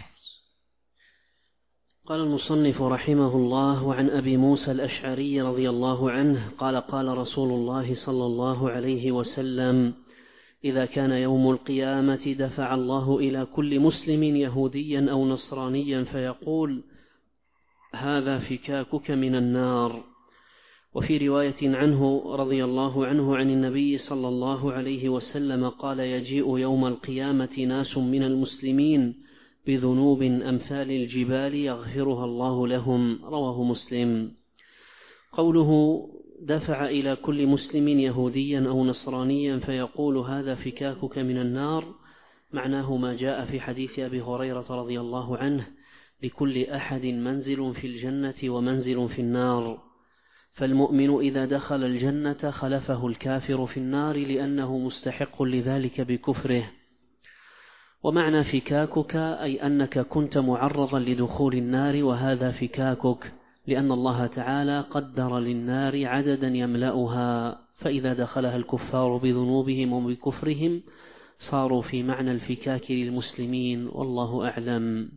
قال المصنف رحمه الله: وعن أبي موسى الأشعري رضي الله عنه قال: قال رسول الله صلى الله عليه وسلم: إذا كان يوم القيامة دفع الله إلى كل مسلم يهوديا أو نصرانيا فيقول: هذا فكاكك من النار. وفي رواية عنه رضي الله عنه عن النبي صلى الله عليه وسلم قال: يجيء يوم القيامة ناس من المسلمين بذنوب أمثال الجبال يغفرها الله لهم. رواه مسلم. قوله دفع إلى كل مسلم يهوديا أو نصرانيا فيقول: هذا فكاكك من النار، معناه ما جاء في حديث أبي هريرة رضي الله عنه: لكل أحد منزل في الجنة ومنزل في النار، فالمؤمن إذا دخل الجنة خلفه الكافر في النار لأنه مستحق لذلك بكفره. ومعنى فكاكك أي أنك كنت معرضا لدخول النار، وهذا فكاكك لأن الله تعالى قدر للنار عددا يملأها، فإذا دخلها الكفار بذنوبهم وبكفرهم صاروا في معنى الفكاك للمسلمين، والله أعلم.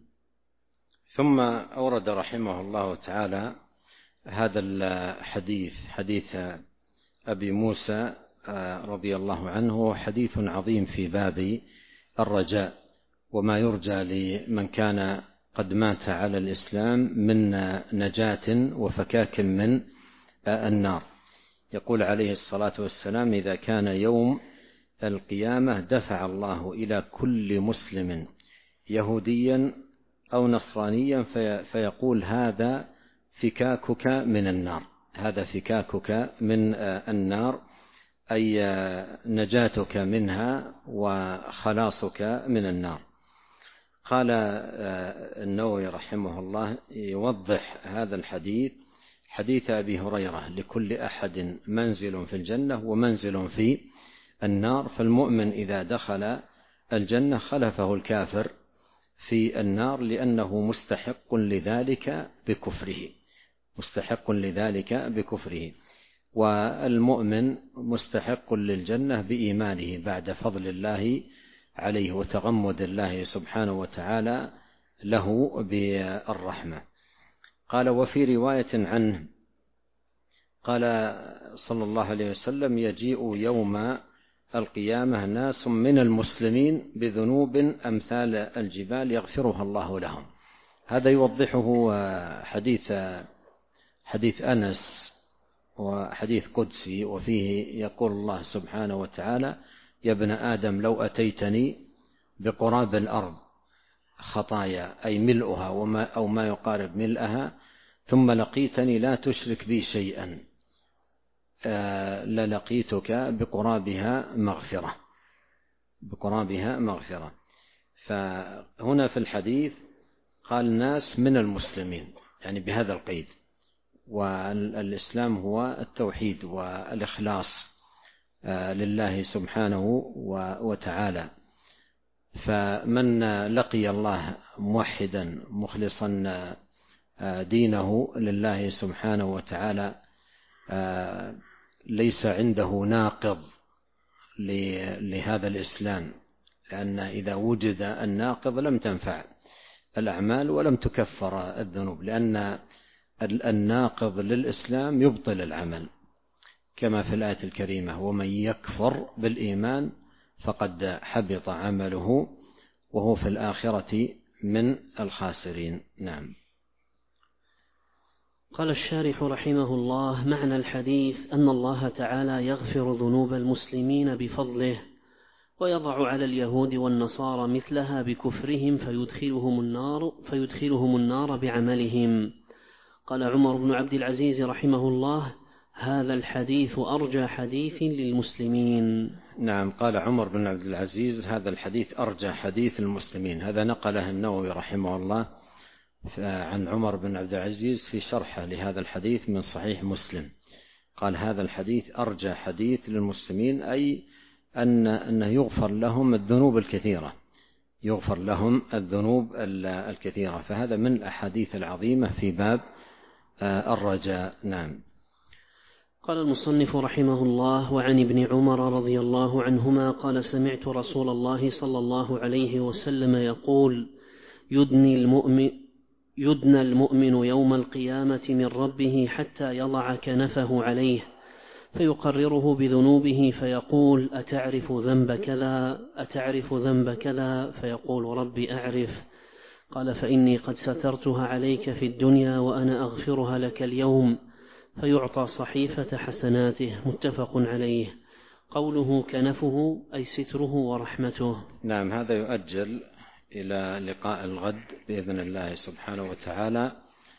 ثم أورد رحمه الله تعالى هذا الحديث، حديث أبي موسى رضي الله عنه، حديث عظيم في باب الرجاء وما يرجى لمن كان قد مات على الإسلام من نجاة وفكاك من النار. يقول عليه الصلاة والسلام: إذا كان يوم القيامة دفع الله إلى كل مسلم يهوديا أو نصرانيا فيقول: هذا فكاكك من النار، هذا فكاكك من النار، أي نجاتك منها وخلاصك من النار. قال النووي رحمه الله يوضح هذا الحديث حديث أبي هريرة: لكل أحد منزل في الجنة ومنزل في النار، فالمؤمن إذا دخل الجنة خلفه الكافر في النار لأنه مستحق لذلك بكفره، مستحق لذلك بكفره. والمؤمن مستحق للجنة بإيمانه بعد فضل الله عليه وتغمد الله سبحانه وتعالى له بالرحمة. قال: وفي رواية عنه قال صلى الله عليه وسلم: يجيء يوم القيامة ناس من المسلمين بذنوب أمثال الجبال يغفرها الله لهم. هذا يوضحه حديث حديث أنس، وحديث قدسي، وفيه يقول الله سبحانه وتعالى: يا ابن آدم لو أتيتني بقراب الأرض خطايا، أي ملؤها وما أو ما يقارب ملئها، ثم لقيتني لا تشرك بي شيئا، للقيتك بقرابها مغفرة بقرابها مغفرة. فهنا في الحديث قال ناس من المسلمين، يعني بهذا القيد. والإسلام هو التوحيد والإخلاص لله سبحانه وتعالى. فمن لقي الله موحدا مخلصا دينه لله سبحانه وتعالى ليس عنده ناقض لهذا الإسلام، لأن إذا وجد الناقض لم تنفع الأعمال ولم تكفر الذنوب، لأن الناقض للإسلام يبطل العمل، كما في الآية الكريمة: ومن يكفر بالإيمان فقد حبط عمله وهو في الآخرة من الخاسرين. نعم. قال الشارح رحمه الله: معنى الحديث أن الله تعالى يغفر ذنوب المسلمين بفضله، ويضع على اليهود والنصارى مثلها بكفرهم فيدخلهم النار, فيدخلهم النار بعملهم. قال عمر بن عبد العزيز رحمه الله: هذا الحديث أرجى حديث للمسلمين. نعم. قال عمر بن عبد العزيز: هذا الحديث أرجى حديث للمسلمين. هذا نقله النووي رحمه الله عن عمر بن عبد العزيز في شرحه لهذا الحديث من صحيح مسلم. قال: هذا الحديث أرجى حديث للمسلمين، أي أن أنه يغفر لهم الذنوب الكثيرة يغفر لهم الذنوب الكثيرة فهذا من الأحاديث العظيمة في باب الرجاء. نعم. قال المصنف رحمه الله: وعن ابن عمر رضي الله عنهما قال: سمعت رسول الله صلى الله عليه وسلم يقول: يدني المؤمن يدنى المؤمن يوم القيامة من ربه حتى يضع كنفه عليه فيقرره بذنوبه فيقول: أتعرف ذنب كذا أتعرف ذنب كذا فيقول: ربي أعرف. قال: فإني قد سترتها عليك في الدنيا وأنا أغفرها لك اليوم. فيعطى صحيفة حسناته. متفق عليه. قوله كنفه أي ستره ورحمته. نعم. هذا يؤجل إلى لقاء الغد بإذن الله سبحانه وتعالى،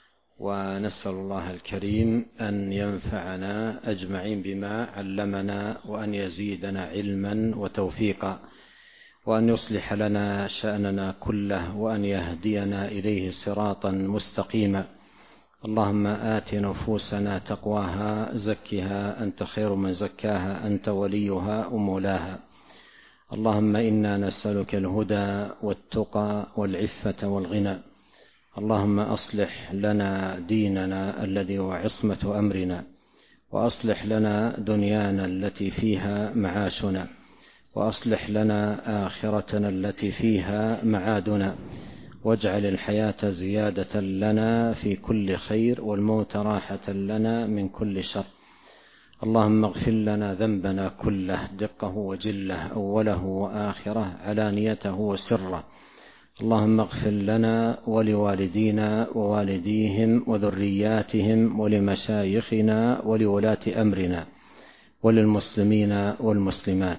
ونسأل الله الكريم أن ينفعنا أجمعين بما علمنا، وأن يزيدنا علما وتوفيقا، وأن يصلح لنا شأننا كله، وأن يهدينا إليه صراطا مستقيما. اللهم آت نفوسنا تقواها زكها أنت خير من زكاها أنت وليها ومولاها. اللهم إنا نسألك الهدى والتقى والعفة والغنى. اللهم أصلح لنا ديننا الذي هو عصمة أمرنا، وأصلح لنا دنيانا التي فيها معاشنا، وأصلح لنا آخرتنا التي فيها معادنا، واجعل الحياة زيادة لنا في كل خير، والموت راحة لنا من كل شر. اللهم اغفر لنا ذنبنا كله دقه وجله، أوله وآخره، علانيته وسره. اللهم اغفر لنا ولوالدينا ووالديهم وذرياتهم ولمشايخنا ولولاة أمرنا وللمسلمين والمسلمات.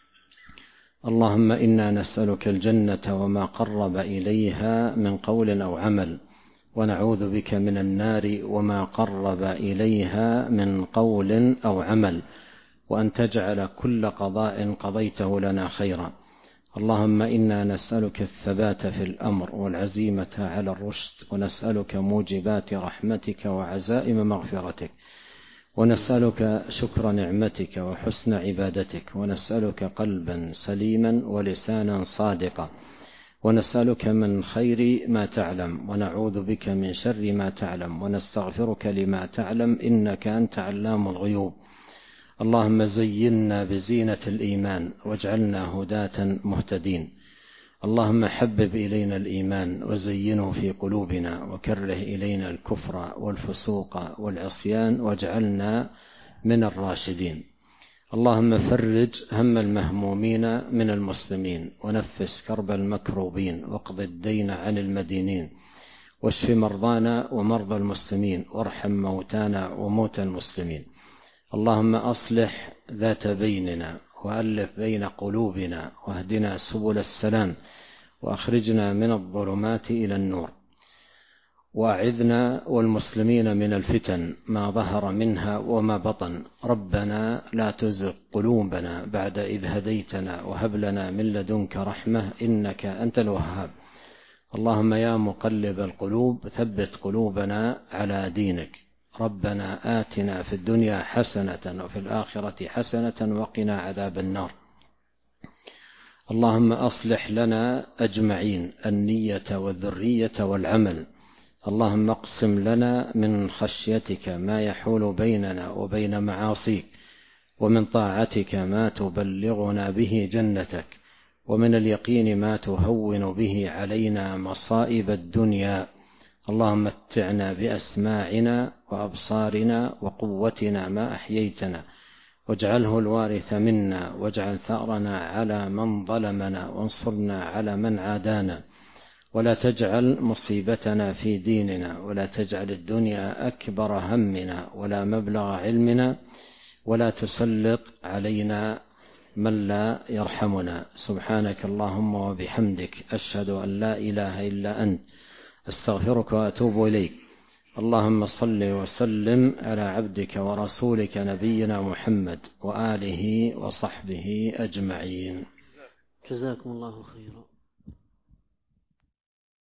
اللهم إنا نسألك الجنة وما قرب إليها من قول أو عمل، ونعوذ بك من النار وما قرب إليها من قول أو عمل، وأن تجعل كل قضاء قضيته لنا خيرا. اللهم إنا نسألك الثبات في الأمر والعزيمة على الرشد، ونسألك موجبات رحمتك وعزائم مغفرتك، ونسألك شكر نعمتك وحسن عبادتك، ونسألك قلبا سليما ولسانا صادقا، ونسألك من خير ما تعلم ونعوذ بك من شر ما تعلم ونستغفرك لما تعلم إنك أنت علام الغيوب. اللهم زينا بزينة الإيمان واجعلنا هداة مهتدين. اللهم حبب إلينا الإيمان وزينه في قلوبنا وكره إلينا الكفر والفسوق والعصيان واجعلنا من الراشدين. اللهم فرج هم المهمومين من المسلمين ونفس كرب المكروبين واقض الدين عن المدينين واشف مرضانا ومرضى المسلمين وارحم موتانا وموتى المسلمين. اللهم أصلح ذات بيننا وألف بين قلوبنا واهدنا سبل السلام وأخرجنا من الظلمات إلى النور وأعذنا والمسلمين من الفتن ما ظهر منها وما بطن. ربنا لا تزغ قلوبنا بعد إذ هديتنا وهب لنا من لدنك رحمة إنك أنت الوهاب. اللهم يا مقلب القلوب ثبت قلوبنا على دينك. ربنا آتنا في الدنيا حسنة وفي الآخرة حسنة وقنا عذاب النار. اللهم أصلح لنا أجمعين النية والذرية والعمل. اللهم اقسم لنا من خشيتك ما يحول بيننا وبين معاصيك ومن طاعتك ما تبلغنا به جنتك ومن اليقين ما تهون به علينا مصائب الدنيا. اللهم متعنا بأسماعنا وأبصارنا وقوتنا ما أحييتنا واجعله الوارث منا واجعل ثأرنا على من ظلمنا وانصرنا على من عادانا ولا تجعل مصيبتنا في ديننا ولا تجعل الدنيا أكبر همنا ولا مبلغ علمنا ولا تسلط علينا من لا يرحمنا. سبحانك اللهم وبحمدك أشهد أن لا إله إلا أنت أستغفرك وأتوب إليك. اللهم صل وسلم على عبدك ورسولك نبينا محمد وآله وصحبه أجمعين. جزاكم الله خيرا.